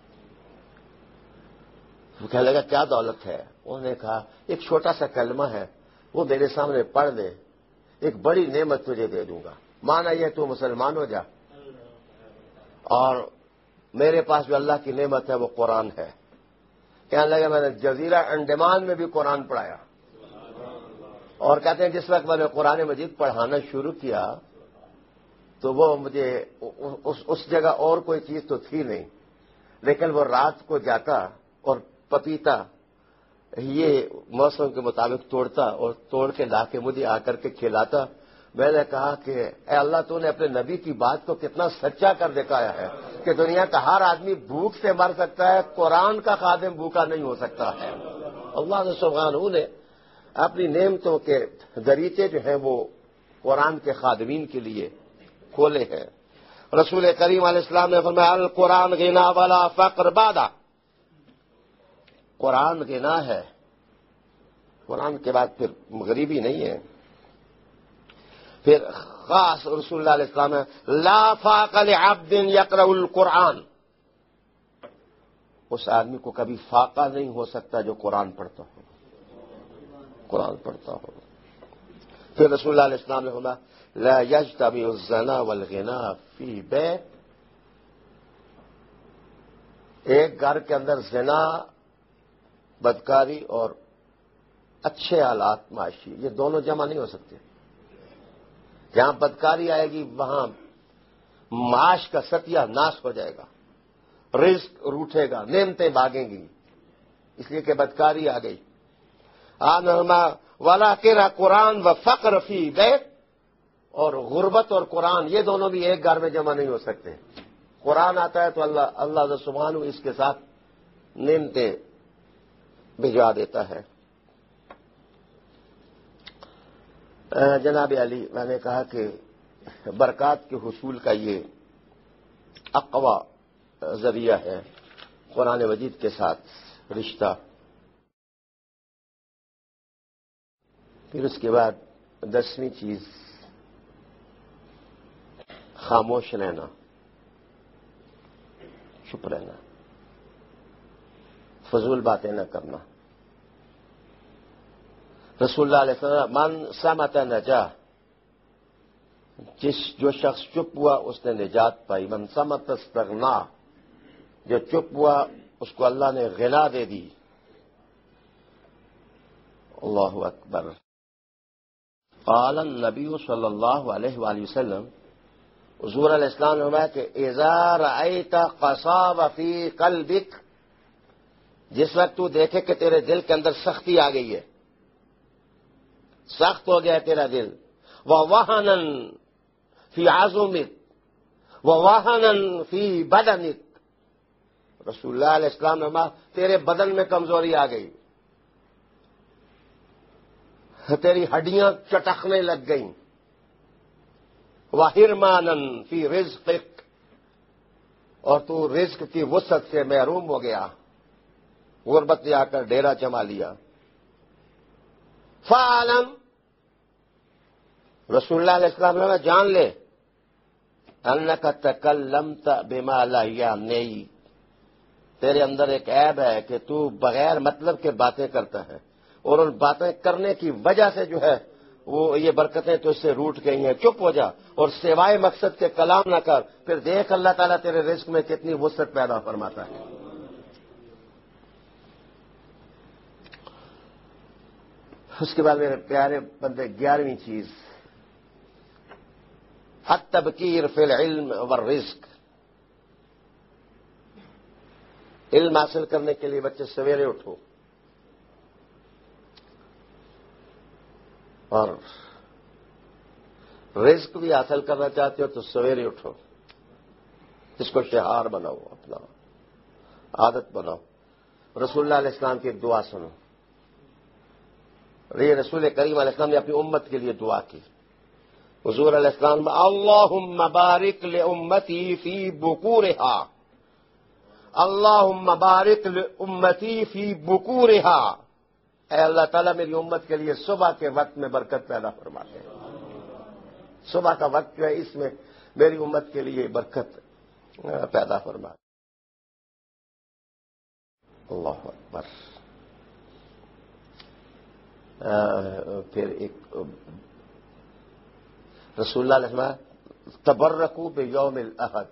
وہ کہنے لگا کیا دولت ہے؟ انہوں نے کہا ایک چھوٹا سا کلمہ ہے، وہ میرے سامنے پڑھ دے، ایک بڑی نعمت تجھے دے دوں گا، مانا یہ تو مسلمان ہو جا، اور میرے پاس جو اللہ کی نعمت ہے وہ قرآن ہے۔ کہنے لگا میں نے جزیرہ انڈمان میں بھی قرآن پڑھایا، اور کہتے ہیں جس وقت میں نے قرآن مجید پڑھانا شروع کیا تو وہ مجھے اس, اس جگہ اور کوئی چیز تو تھی نہیں، لیکن وہ رات کو جاتا اور پپیتا یہ موسم کے مطابق توڑتا اور توڑ کے لا کے مجھے آ کر کے کھلاتا۔ میں نے کہا کہ اے اللہ تو نے اپنے نبی کی بات کو کتنا سچا کر دکھایا ہے کہ دنیا کا ہر آدمی بھوک سے مر سکتا ہے، قرآن کا خادم بھوکا نہیں ہو سکتا ہے۔ اللہ نے سبحانہ نے اپنی نعمتوں کے دریچے جو ہیں وہ قرآن کے خادمین کے لیے کھولے ہیں۔ رسول کریم علیہ السلام نے فرمایا القرآن غنا ولا فقر بادا، قرآن غنا ہے، قرآن کے بعد پھر غریبی نہیں ہے۔ پھر خاص رسول اللہ علیہ السلام نے لا فاقہ لعبد یقرأ القرآن، اس آدمی کو کبھی فاقہ نہیں ہو سکتا جو قرآن پڑھتا ہو، قرآن پڑھتا ہو۔ پھر رسول اللہ علیہ السلام نے فرمایا لا یجتمع الزنا والغنا فی بیت، ایک گھر کے اندر زنا، بدکاری اور اچھے آلات معاشی، یہ دونوں جمع نہیں ہو سکتے۔ جہاں بدکاری آئے گی وہاں معاش کا ستیہ ناش ہو جائے گا، رزق روٹھے گا، نعمتیں بھاگیں گی، اس لیے کہ بدکاری آ گئی۔ والا تیرا قرآن و فقر فی بیت، اور غربت اور قرآن یہ دونوں بھی ایک گھر میں جمع نہیں ہو سکتے۔ قرآن آتا ہے تو اللہ اللہ سبحانہ اس کے ساتھ نعمتیں بھجوا دیتا ہے۔ جناب علی، میں نے کہا کہ برکات کے حصول کا یہ اقوی ذریعہ ہے قرآن مجید کے ساتھ رشتہ۔ پھر اس کے بعد دسویں چیز خاموش رہنا، چپ رہنا، فضول باتیں نہ کرنا۔ رسول اللہ علیہ وسلم من صمت نجا، جس جو شخص چپ ہوا اس نے نجات پائی۔ من صمت استغنا، جو چپ ہوا اس کو اللہ نے غنا دے دی۔ اللہ اکبر۔ قال النبی صلی اللہ علیہ وآلہ وسلم، حضور علیہ السلام نے فرمایا کہ اذا رأیت قساوۃ فی قلبک، جس وقت تو دیکھے کہ تیرے دل کے اندر سختی آ گئی ہے، سخت ہو گیا ہے تیرا دل، ووہنا فی عظمک ووہنا فی بدنک، رسول اللہ علیہ السلام نے فرمایا تیرے بدن میں کمزوری آ گئی، تیری ہڈیاں چٹکنے لگ گئیں، وحرمانا فی رزقک، اور تو رزق کی وسعت سے محروم ہو گیا، غربت نے آ کر ڈیرا جما لیا۔ فعلم، رسول اللہ علیہ السلام نے جان لے، انک تکلمت بما لا یعنی، تیرے اندر ایک عیب ہے کہ تو بغیر مطلب کے باتیں کرتا ہے، اور ان باتیں کرنے کی وجہ سے جو ہے وہ یہ برکتیں تو اس سے روٹ گئی ہیں۔ چپ ہو جا اور سوائے مقصد کے کلام نہ کر، پھر دیکھ اللہ تعالیٰ تیرے رزق میں کتنی وسعت پیدا فرماتا ہے۔ اس کے بعد میرے پیارے بندے گیارہویں چیز التبکیر فی العلم والرزق، علم حاصل کرنے کے لیے بچے سویرے اٹھو، اور رزق بھی حاصل کرنا چاہتے ہو تو سویرے اٹھو، اس کو شعار بناؤ، اپنا عادت بناؤ۔ رسول اللہ علیہ السلام کی دعا سنو، یہ رسول کریم علیہ السلام نے اپنی امت کے لیے دعا کی۔ حضور علیہ السلام اللہم بارک لامتی فی بکورہا، اللہم بارک لامتی فی بکورہا، اے اللہ تعالیٰ میری امت کے لیے صبح کے وقت میں برکت پیدا فرما دے، صبح کا وقت جو ہے اس میں میری امت کے لیے برکت پیدا فرما دے۔ اللہ اکبر۔ پھر ایک رسول اللہ علیہ وسلم تبرکوا بیوم الاحد،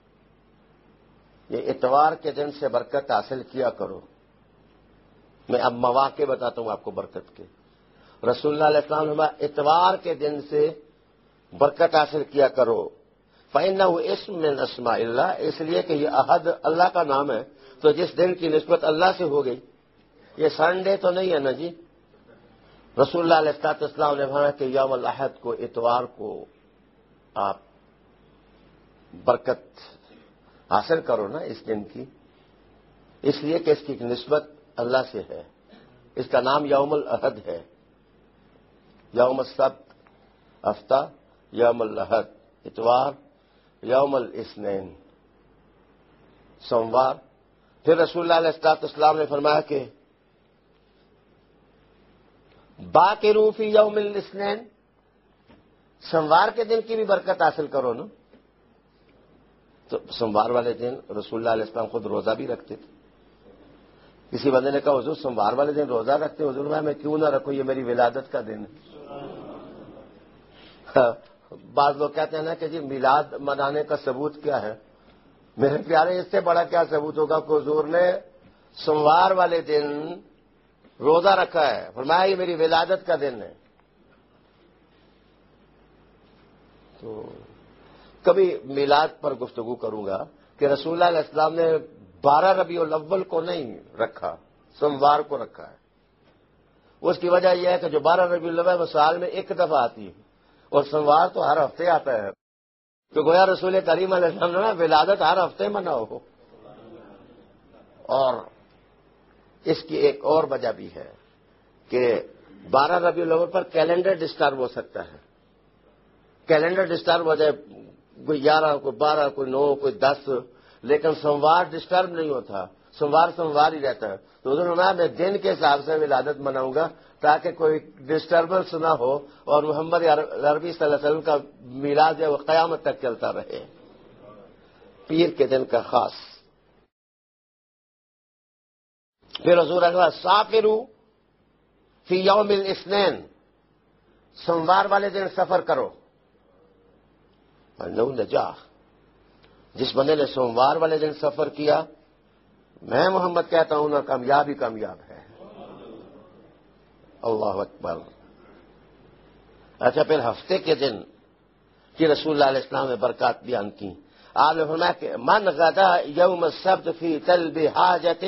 یہ اتوار کے دن سے برکت حاصل کیا کرو۔ میں اب مواقع بتاتا ہوں آپ کو برکت کے۔ رسول اللہ علیہ السلام نے اتوار کے دن سے برکت حاصل کیا کرو، فإنہ اسم من اسماء اللہ، اس لیے کہ یہ احد اللہ کا نام ہے، تو جس دن کی نسبت اللہ سے ہو گئی، یہ سنڈے تو نہیں ہے نا جی۔ رسول اللہ علیہ السلام نے فرمایا کہ یوم الاحد کو، اتوار کو آپ برکت حاصل کرو نا اس دن کی، اس لیے کہ اس کی نسبت اللہ سے ہے، اس کا نام یوم الاحد ہے۔ یوم السبت ہفتہ، یوم الاحد اتوار، یوم الاثنین سوموار. پھر رسول اللہ علیہ الصلوۃ والسلام نے فرمایا کہ باقروا فی یوم الاثنین، سوموار کے دن کی بھی برکت حاصل کرو نا. تو سوموار والے دن رسول اللہ علیہ السلام خود روزہ بھی رکھتے تھے. کسی بندے نے کہا حضور سوموار والے دن روزہ رکھتے؟ حضور میں میں کیوں نہ رکھوں، یہ میری ولادت کا دن ہے. بعض لوگ کہتے ہیں نا کہ جی میلاد منانے کا ثبوت کیا ہے؟ میرے پیارے اس سے بڑا کیا ثبوت ہوگا کہ حضور نے سوموار والے دن روزہ رکھا ہے، فرمایا یہ میری ولادت کا دن ہے. تو کبھی میلاد پر گفتگو کروں گا کہ رسول اللہ علیہ السلام نے بارہ ربیع الاول کو نہیں رکھا، سوموار کو رکھا ہے. اس کی وجہ یہ ہے کہ جو بارہ ربیع الاول وہ سال میں ایک دفعہ آتی ہے اور سوموار تو ہر ہفتے آتا ہے. تو گویا رسول کریم علیہ السلام نے ولادت ہر ہفتے مناؤ. اور اس کی ایک اور وجہ بھی ہے کہ بارہ ربیع الاول پر کیلنڈر ڈسٹرب ہو سکتا ہے. کیلنڈر ڈسٹرب ہو جائے، کوئی گیارہ کوئی بارہ کوئی نو کوئی دس، لیکن سوموار ڈسٹرب نہیں ہوتا، سوموار سوموار ہی رہتا ہے. تو حضور نے میں دن کے حساب سے ولادت مناؤں گا تاکہ کوئی ڈسٹربنس نہ ہو اور محمد عربی صلی اللہ علیہ وسلم کا میلاد ہے وہ قیامت تک چلتا رہے. پیر کے دن کا خاص. پھر حضور نے سافروا فی یوم الاثنین، سوموار والے دن سفر کرو. نو نجاح، جس بندے نے سوموار والے دن سفر کیا، میں محمد کہتا ہوں نا کامیاب ہی کامیاب ہے. اللہ اکبر. اچھا پھر ہفتے کے دن کی رسول اللہ علیہ السلام نے برکات بیان کی. آپ نے فرمایا کہ من غدا یوم السبت فی طلب حاجت.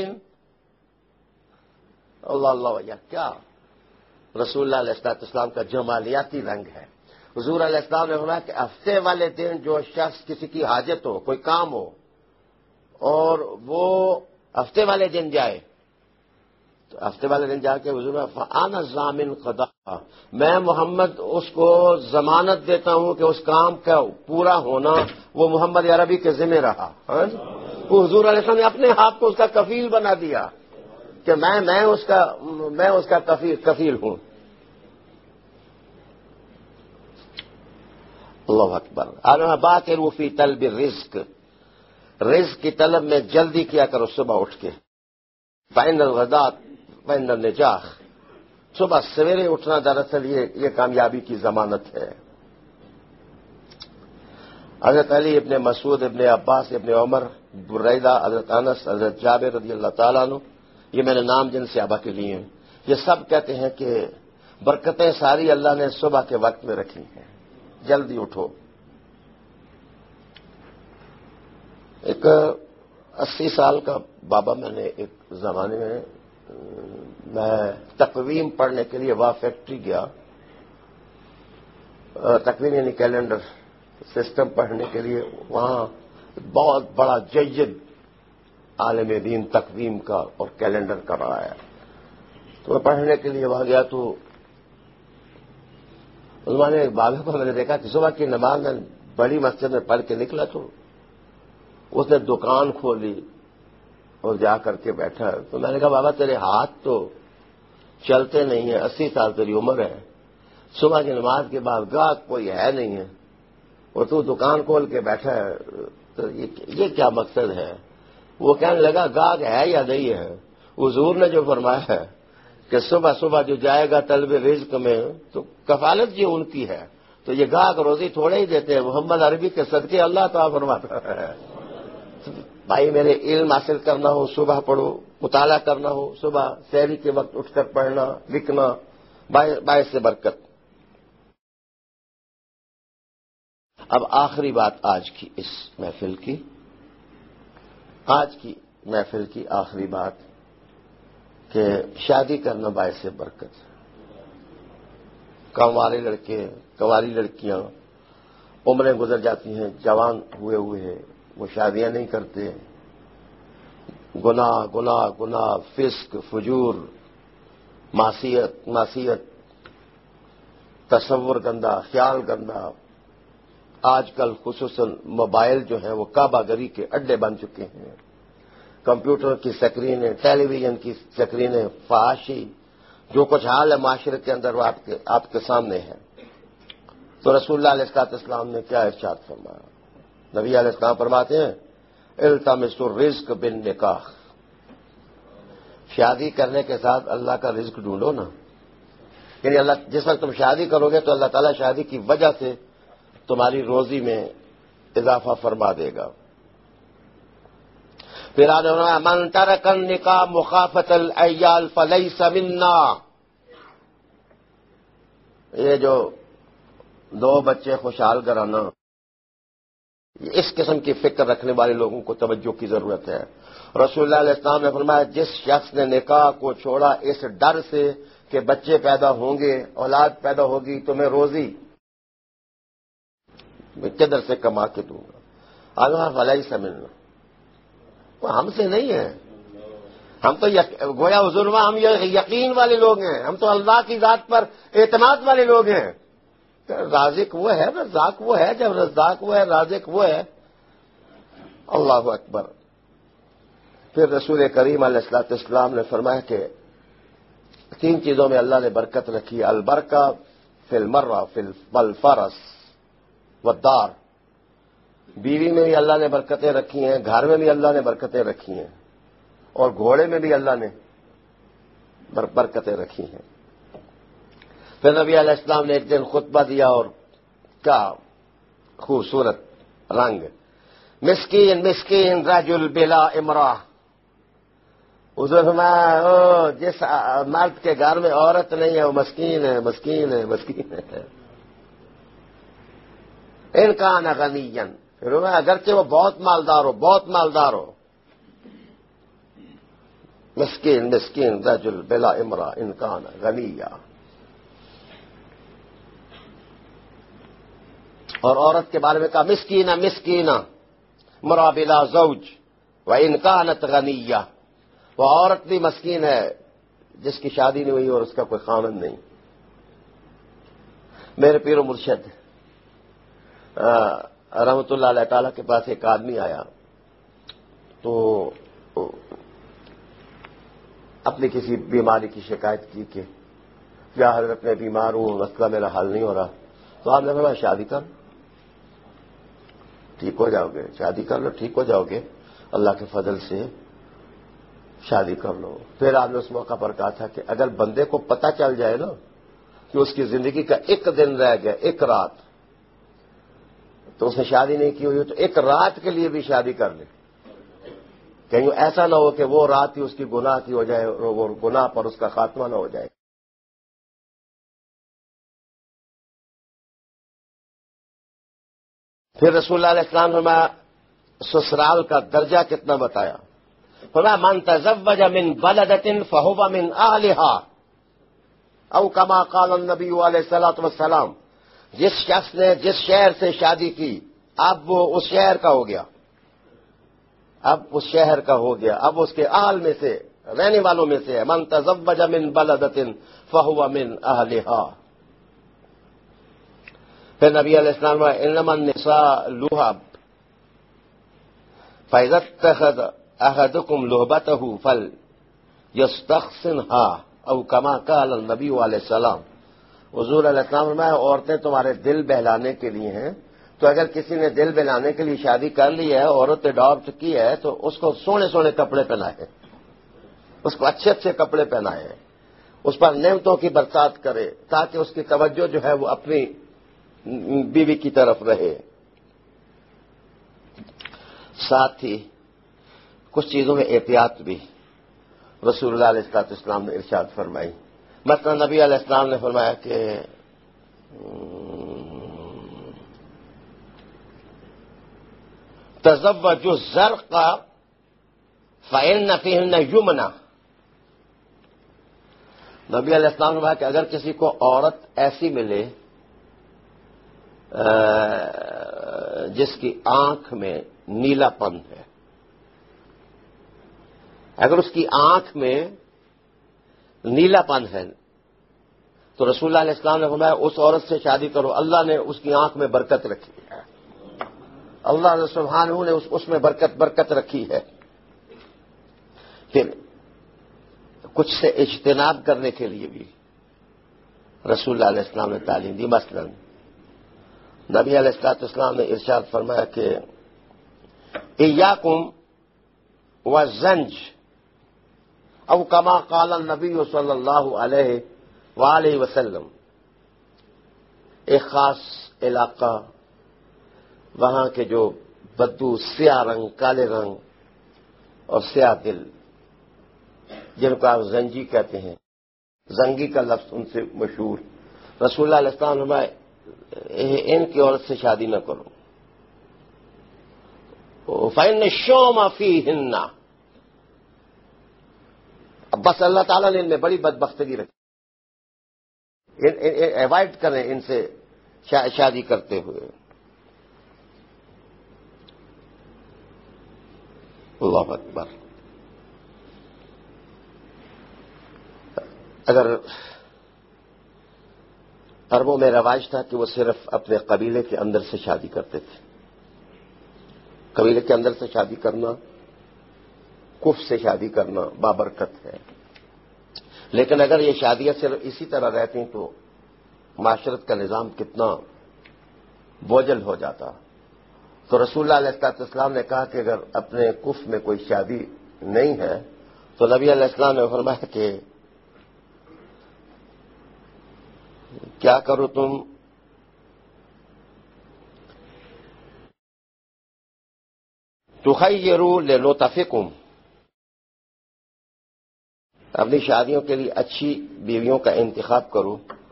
اللہ اللہ، کیا رسول اللہ علیہ السلام کا جمالیاتی رنگ ہے. حضور علیہ السلام نے فرمایا کہ ہفتے والے دن جو شخص کسی کی حاجت ہو، کوئی کام ہو، اور وہ ہفتے والے دن جائے، تو ہفتے والے دن جا کے حضور فانا ضامن قضا، میں محمد اس کو ضمانت دیتا ہوں کہ اس کام کا پورا ہونا وہ محمد عربی کے ذمہ رہا. وہ حضور علیہ السلام نے اپنے ہاتھ کو اس کا کفیل بنا دیا کہ میں میں اس کا میں اس کا کفیل کفیل ہوں. اللہ اکبر. باقر فی طلب الرزق، رزق کی طلب میں جلدی کیا کرو صبح اٹھ کے. فإن الغداۃ فإن النجاح، صبح سویرے اٹھنا دراصل یہ یہ کامیابی کی ضمانت ہے. حضرت علی ابن مسعود ابن عباس ابن عمر بریدہ حضرت انس حضرت جابر رضی اللہ تعالیٰ عنہ، یہ میں نے نام جن صحابہ کے لیے ہیں، یہ سب کہتے ہیں کہ برکتیں ساری اللہ نے صبح کے وقت میں رکھی ہیں. جلدی اٹھو. ایک اسی سال کا بابا میں نے ایک زمانے میں میں تقویم پڑھنے کے لیے وہاں فیکٹری گیا. تقویم یعنی کیلنڈر سسٹم پڑھنے کے لیے وہاں بہت بڑا جید عالم دین تقویم کا اور کیلنڈر کا رہا ہے. تو میں پڑھنے کے لیے وہاں گیا تو انہوں نے ایک بابے کو میں نے دیکھا کہ صبح کی نماز میں بڑی مسجد میں پڑھ کے نکلا تو اس نے دکان کھولی اور جا کر کے بیٹھا. تو میں نے کہا بابا تیرے ہاتھ تو چلتے نہیں ہیں، اسی سال تیری عمر ہے، صبح کی نماز کے بعد گاہک کوئی ہے نہیں ہے اور تو دکان کھول کے بیٹھا ہے، تو یہ کیا مقصد ہے؟ وہ کہنے لگا گاہک ہے یا نہیں ہے؟ حضور نے جو فرمایا ہے کہ صبح صبح جو جائے گا طلب رزق میں تو کفالت جی ان کی ہے، تو یہ گاہک روزی تھوڑے ہی دیتے ہیں، محمد عربی کے صدقے اللہ تعالیٰ فرماتا ہے. بھائی میرے علم حاصل کرنا ہو صبح پڑھو، مطالعہ کرنا ہو صبح سحری کے وقت اٹھ کر پڑھنا لکھنا باعث سے برکت. اب آخری بات آج کی اس محفل کی آج کی محفل کی آخری بات کہ شادی کرنا باعث سے برکت. کنوارے لڑکے کنواری لڑکیاں عمریں گزر جاتی ہیں، جوان ہوئے ہوئے ہیں، وہ شادیاں نہیں کرتے. گناہ گناہ گناہ فسق فجور معصیت معصیت تصور گندا، خیال گندا، آج کل خصوصاً موبائل جو ہیں وہ کعبہ گری کے اڈے بن چکے ہیں. کمپیوٹر کی سکرینیں، ٹیلی ویژن کی سکرینیں، فحاشی، جو کچھ حال ہے معاشرے کے اندر وہ آپ کے آپ کے سامنے ہے. تو رسول اللہ علیہ السلام نے کیا ارشاد فرمایا؟ نبی علیہ السلام فرماتے ہیں التمسوا الرزق بالنکاح، شادی کرنے کے ساتھ اللہ کا رزق ڈھونڈو نا. یعنی اللہ جس وقت تم شادی کرو گے تو اللہ تعالیٰ شادی کی وجہ سے تمہاری روزی میں اضافہ فرما دے گا. پھر آج من ترک النکاح مخافۃ العیال فلیس منا. یہ جو دو بچے خوشحال کرانا، اس قسم کی فکر رکھنے والے لوگوں کو توجہ کی ضرورت ہے. رسول اللہ علیہ السلام نے فرمایا جس شخص نے نکاح کو چھوڑا اس ڈر سے کہ بچے پیدا ہوں گے، اولاد پیدا ہوگی تو میں روزی میں کدھر سے کما کے دوں گا. اللہ فلائی سے ملنا وہ ہم سے نہیں ہے. ہم تو یک... گویا حضور ہم یقین والے لوگ ہیں، ہم تو اللہ کی ذات پر اعتماد والے لوگ ہیں. رازق وہ ہے، رزاق وہ ہے. جب رزاق وہ ہے، رازق وہ ہے. اللہ اکبر. پھر رسول کریم علیہ الصلوۃ والسلام نے فرمایا کہ تین چیزوں میں اللہ نے برکت رکھی ہے. البرکہ فی المرہ فی الفرس والدار. بیوی میں بھی اللہ نے برکتیں رکھی ہیں، گھر میں بھی اللہ نے برکتیں رکھی ہیں، اور گھوڑے میں بھی اللہ نے برکتیں رکھی ہیں. پھر نبی علیہ السلام نے ایک دن خطبہ دیا اور کیا خوبصورت رنگ. مسکین مسکین رجل بلا امرأہ. حضور میں جس مرد کے گھر میں عورت نہیں ہے وہ مسکین ہے، مسکین ہے، مسکین ہے. ان کان غنیا، اگرچہ وہ بہت مالدار ہو، بہت مالدار ہو. مسکین مسکین رجل بلا امرأہ ان کان غنیا. اور عورت کے بارے میں کہا مسکینہ مسکینہ مرا بلا زوج و ان کانت غنیہ. وہ عورت بھی مسکین ہے جس کی شادی نہیں ہوئی اور اس کا کوئی خاوند نہیں. میرے پیر و مرشد رحمۃ اللہ علیہ تعالیٰ کے پاس ایک آدمی آیا تو اپنی کسی بیماری کی شکایت کی کہ کیا حضرت میں بیمار ہوں، مسئلہ میرا حل نہیں ہو رہا. تو آپ نے کہا شادی کر ٹھیک ہو جاؤ گے، شادی کر لو ٹھیک ہو جاؤ گے، اللہ کے فضل سے شادی کر لو. پھر آپ نے اس موقع پر کہا تھا کہ اگر بندے کو پتہ چل جائے نا کہ اس کی زندگی کا ایک دن رہ گیا، ایک رات، تو اس نے شادی نہیں کی ہوئی تو ایک رات کے لیے بھی شادی کر لے. کہیں ایسا نہ ہو کہ وہ رات ہی اس کی گناہ کی ہو جائے اور وہ گناہ پر اس کا خاتمہ نہ ہو جائے. پھر رسول اللہ علیہ السلام نے فرمایا سسرال کا درجہ کتنا بتایا. فرمایا من تزوج من بلدۃ فهو من اهلها او کما قال النبی علیہ الصلوۃ والسلام. جس شخص نے جس شہر سے شادی کی اب وہ اس شہر کا ہو گیا، اب اس شہر کا ہو گیا، اب اس کے اہل میں سے، رہنے والوں میں سے ہے. من تزوج من بلدۃ فهو من اهلها. پھر نبی علیہ السلام نے انما النساء لہب فاذا اتخذ احدكم لهبته فليستحسنها او كما قال النبی علیہ السلام. حضور علیہ السلام نے عورتیں تمہارے دل بہلانے کے لیے ہیں، تو اگر کسی نے دل بہلانے کے لیے شادی کر لی ہے، عورت اڈاپٹ کی ہے، تو اس کو سونے سونے کپڑے پہنائے، اس کو اچھے اچھے کپڑے پہنائے، اس پر نعمتوں کی برسات کرے تاکہ اس کی توجہ جو ہے وہ اپنی بیوی کی طرف رہے. ساتھ ہی کچھ چیزوں میں احتیاط بھی رسول اللہ علیہ السلام نے ارشاد فرمائی. مثلا نبی علیہ السلام نے فرمایا کہ تزوجوا الزرق فإن فيهن یمنہ. نبی علیہ السلام نے فرمایا کہ اگر کسی کو عورت ایسی ملے جس کی آنکھ میں نیلا پن ہے، اگر اس کی آنکھ میں نیلا پن ہے تو رسول اللہ علیہ السلام نے فرمایا اس عورت سے شادی کرو، اللہ نے اس کی آنکھ میں برکت رکھی ہے، اللہ سبحانہ نے اس, اس میں برکت برکت رکھی ہے۔ پھر کچھ سے اجتناب کرنے کے لیے بھی رسول اللہ علیہ السلام نے تعلیم دی۔ مثلا نبی علیہ الصلوۃ والسلام نے ارشاد فرمایا کہ ایاکم والزنج، او کما قال النبی صلی اللہ علیہ وآلہ وسلم۔ ایک خاص علاقہ، وہاں کے جو بدو سیاہ رنگ، کالے رنگ اور سیاہ دل، جن کو آپ زنجی کہتے ہیں، زنگی کا لفظ ان سے مشہور، رسول اللہ علیہ السلام فرمائے ان کی عورت سے شادی نہ کرو، فإن الشوم فیہن، اب بس اللہ تعالیٰ نے ان میں بڑی بدبختگی رکھی، اوائڈ کریں ان سے شادی کرتے ہوئے۔ اللہ اکبر۔ اگر عربوں میں رواج تھا کہ وہ صرف اپنے قبیلے کے اندر سے شادی کرتے تھے، قبیلے کے اندر سے شادی کرنا، کف سے شادی کرنا بابرکت ہے، لیکن اگر یہ شادیاں صرف اسی طرح رہتی تو معاشرت کا نظام کتنا بوجھل ہو جاتا۔ تو رسول اللہ علیہ السلام نے کہا کہ اگر اپنے کف میں کوئی شادی نہیں ہے تو نبی علیہ السلام نے فرمایا کہ کیا کرو تم، تخیروا لنطفکم، اپنی شادیوں کے لیے اچھی بیویوں کا انتخاب کرو،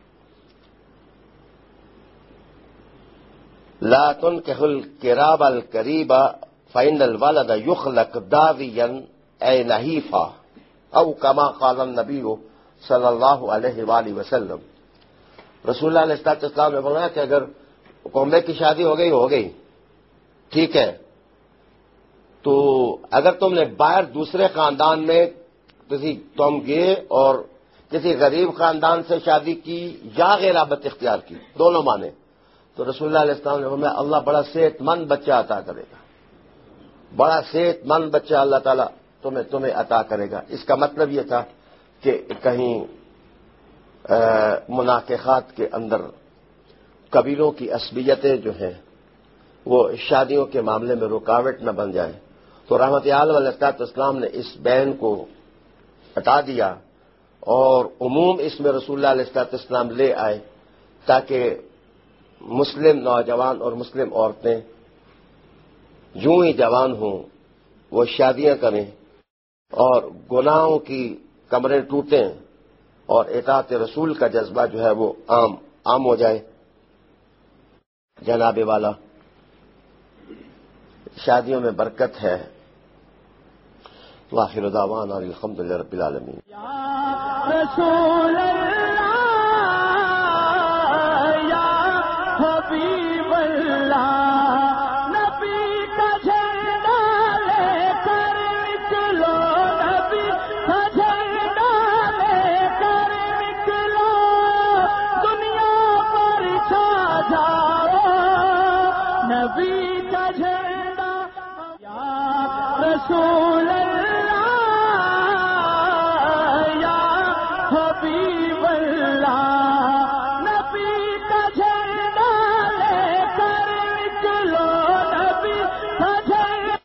لا تنکحوا القراب القریب فإن الولد یخلق داویا اے نحیفا، او کما قال النبی صلی اللہ علیہ وآلہ وسلم۔ رسول اللہ علیہ السلام نے فرمایا کہ اگر قومے کی شادی ہو گئی ہو گئی ٹھیک ہے، تو اگر تم نے باہر دوسرے خاندان میں کسی تم گئے اور کسی غریب خاندان سے شادی کی یا غرابت اختیار کی، دونوں مانے، تو رسول اللہ علیہ السلام نے فرمایا اللہ بڑا صحت مند بچہ عطا کرے گا، بڑا صحت مند بچہ اللہ تعالیٰ تمہیں تمہیں عطا کرے گا۔ اس کا مطلب یہ تھا کہ کہیں مناقحات کے اندر قبیلوں کی عصبیتیں جو ہیں وہ شادیوں کے معاملے میں رکاوٹ نہ بن جائیں، تو رحمت عالم علیہ السلام نے اس بین کو ہٹا دیا اور عموم اس میں رسول اللہ علیہ السلام لے آئے تاکہ مسلم نوجوان اور مسلم عورتیں یوں ہی جوان ہوں وہ شادیاں کریں اور گناہوں کی کمریں ٹوٹیں اور اطاعت رسول کا جذبہ جو ہے وہ عام عام ہو جائے۔ جناب والا، شادیوں میں برکت ہے۔ وآخر دعوانا الحمد للہ رب العالمین۔ رسول اللہ یا حبیب اللہ، نبی کا جھنڈا لے کر نکلو، نبی کا جھنڈا لے کر نکلو، دنیا پر چھا جاؤ، نبی کا جھنڈا یا رسول اللہ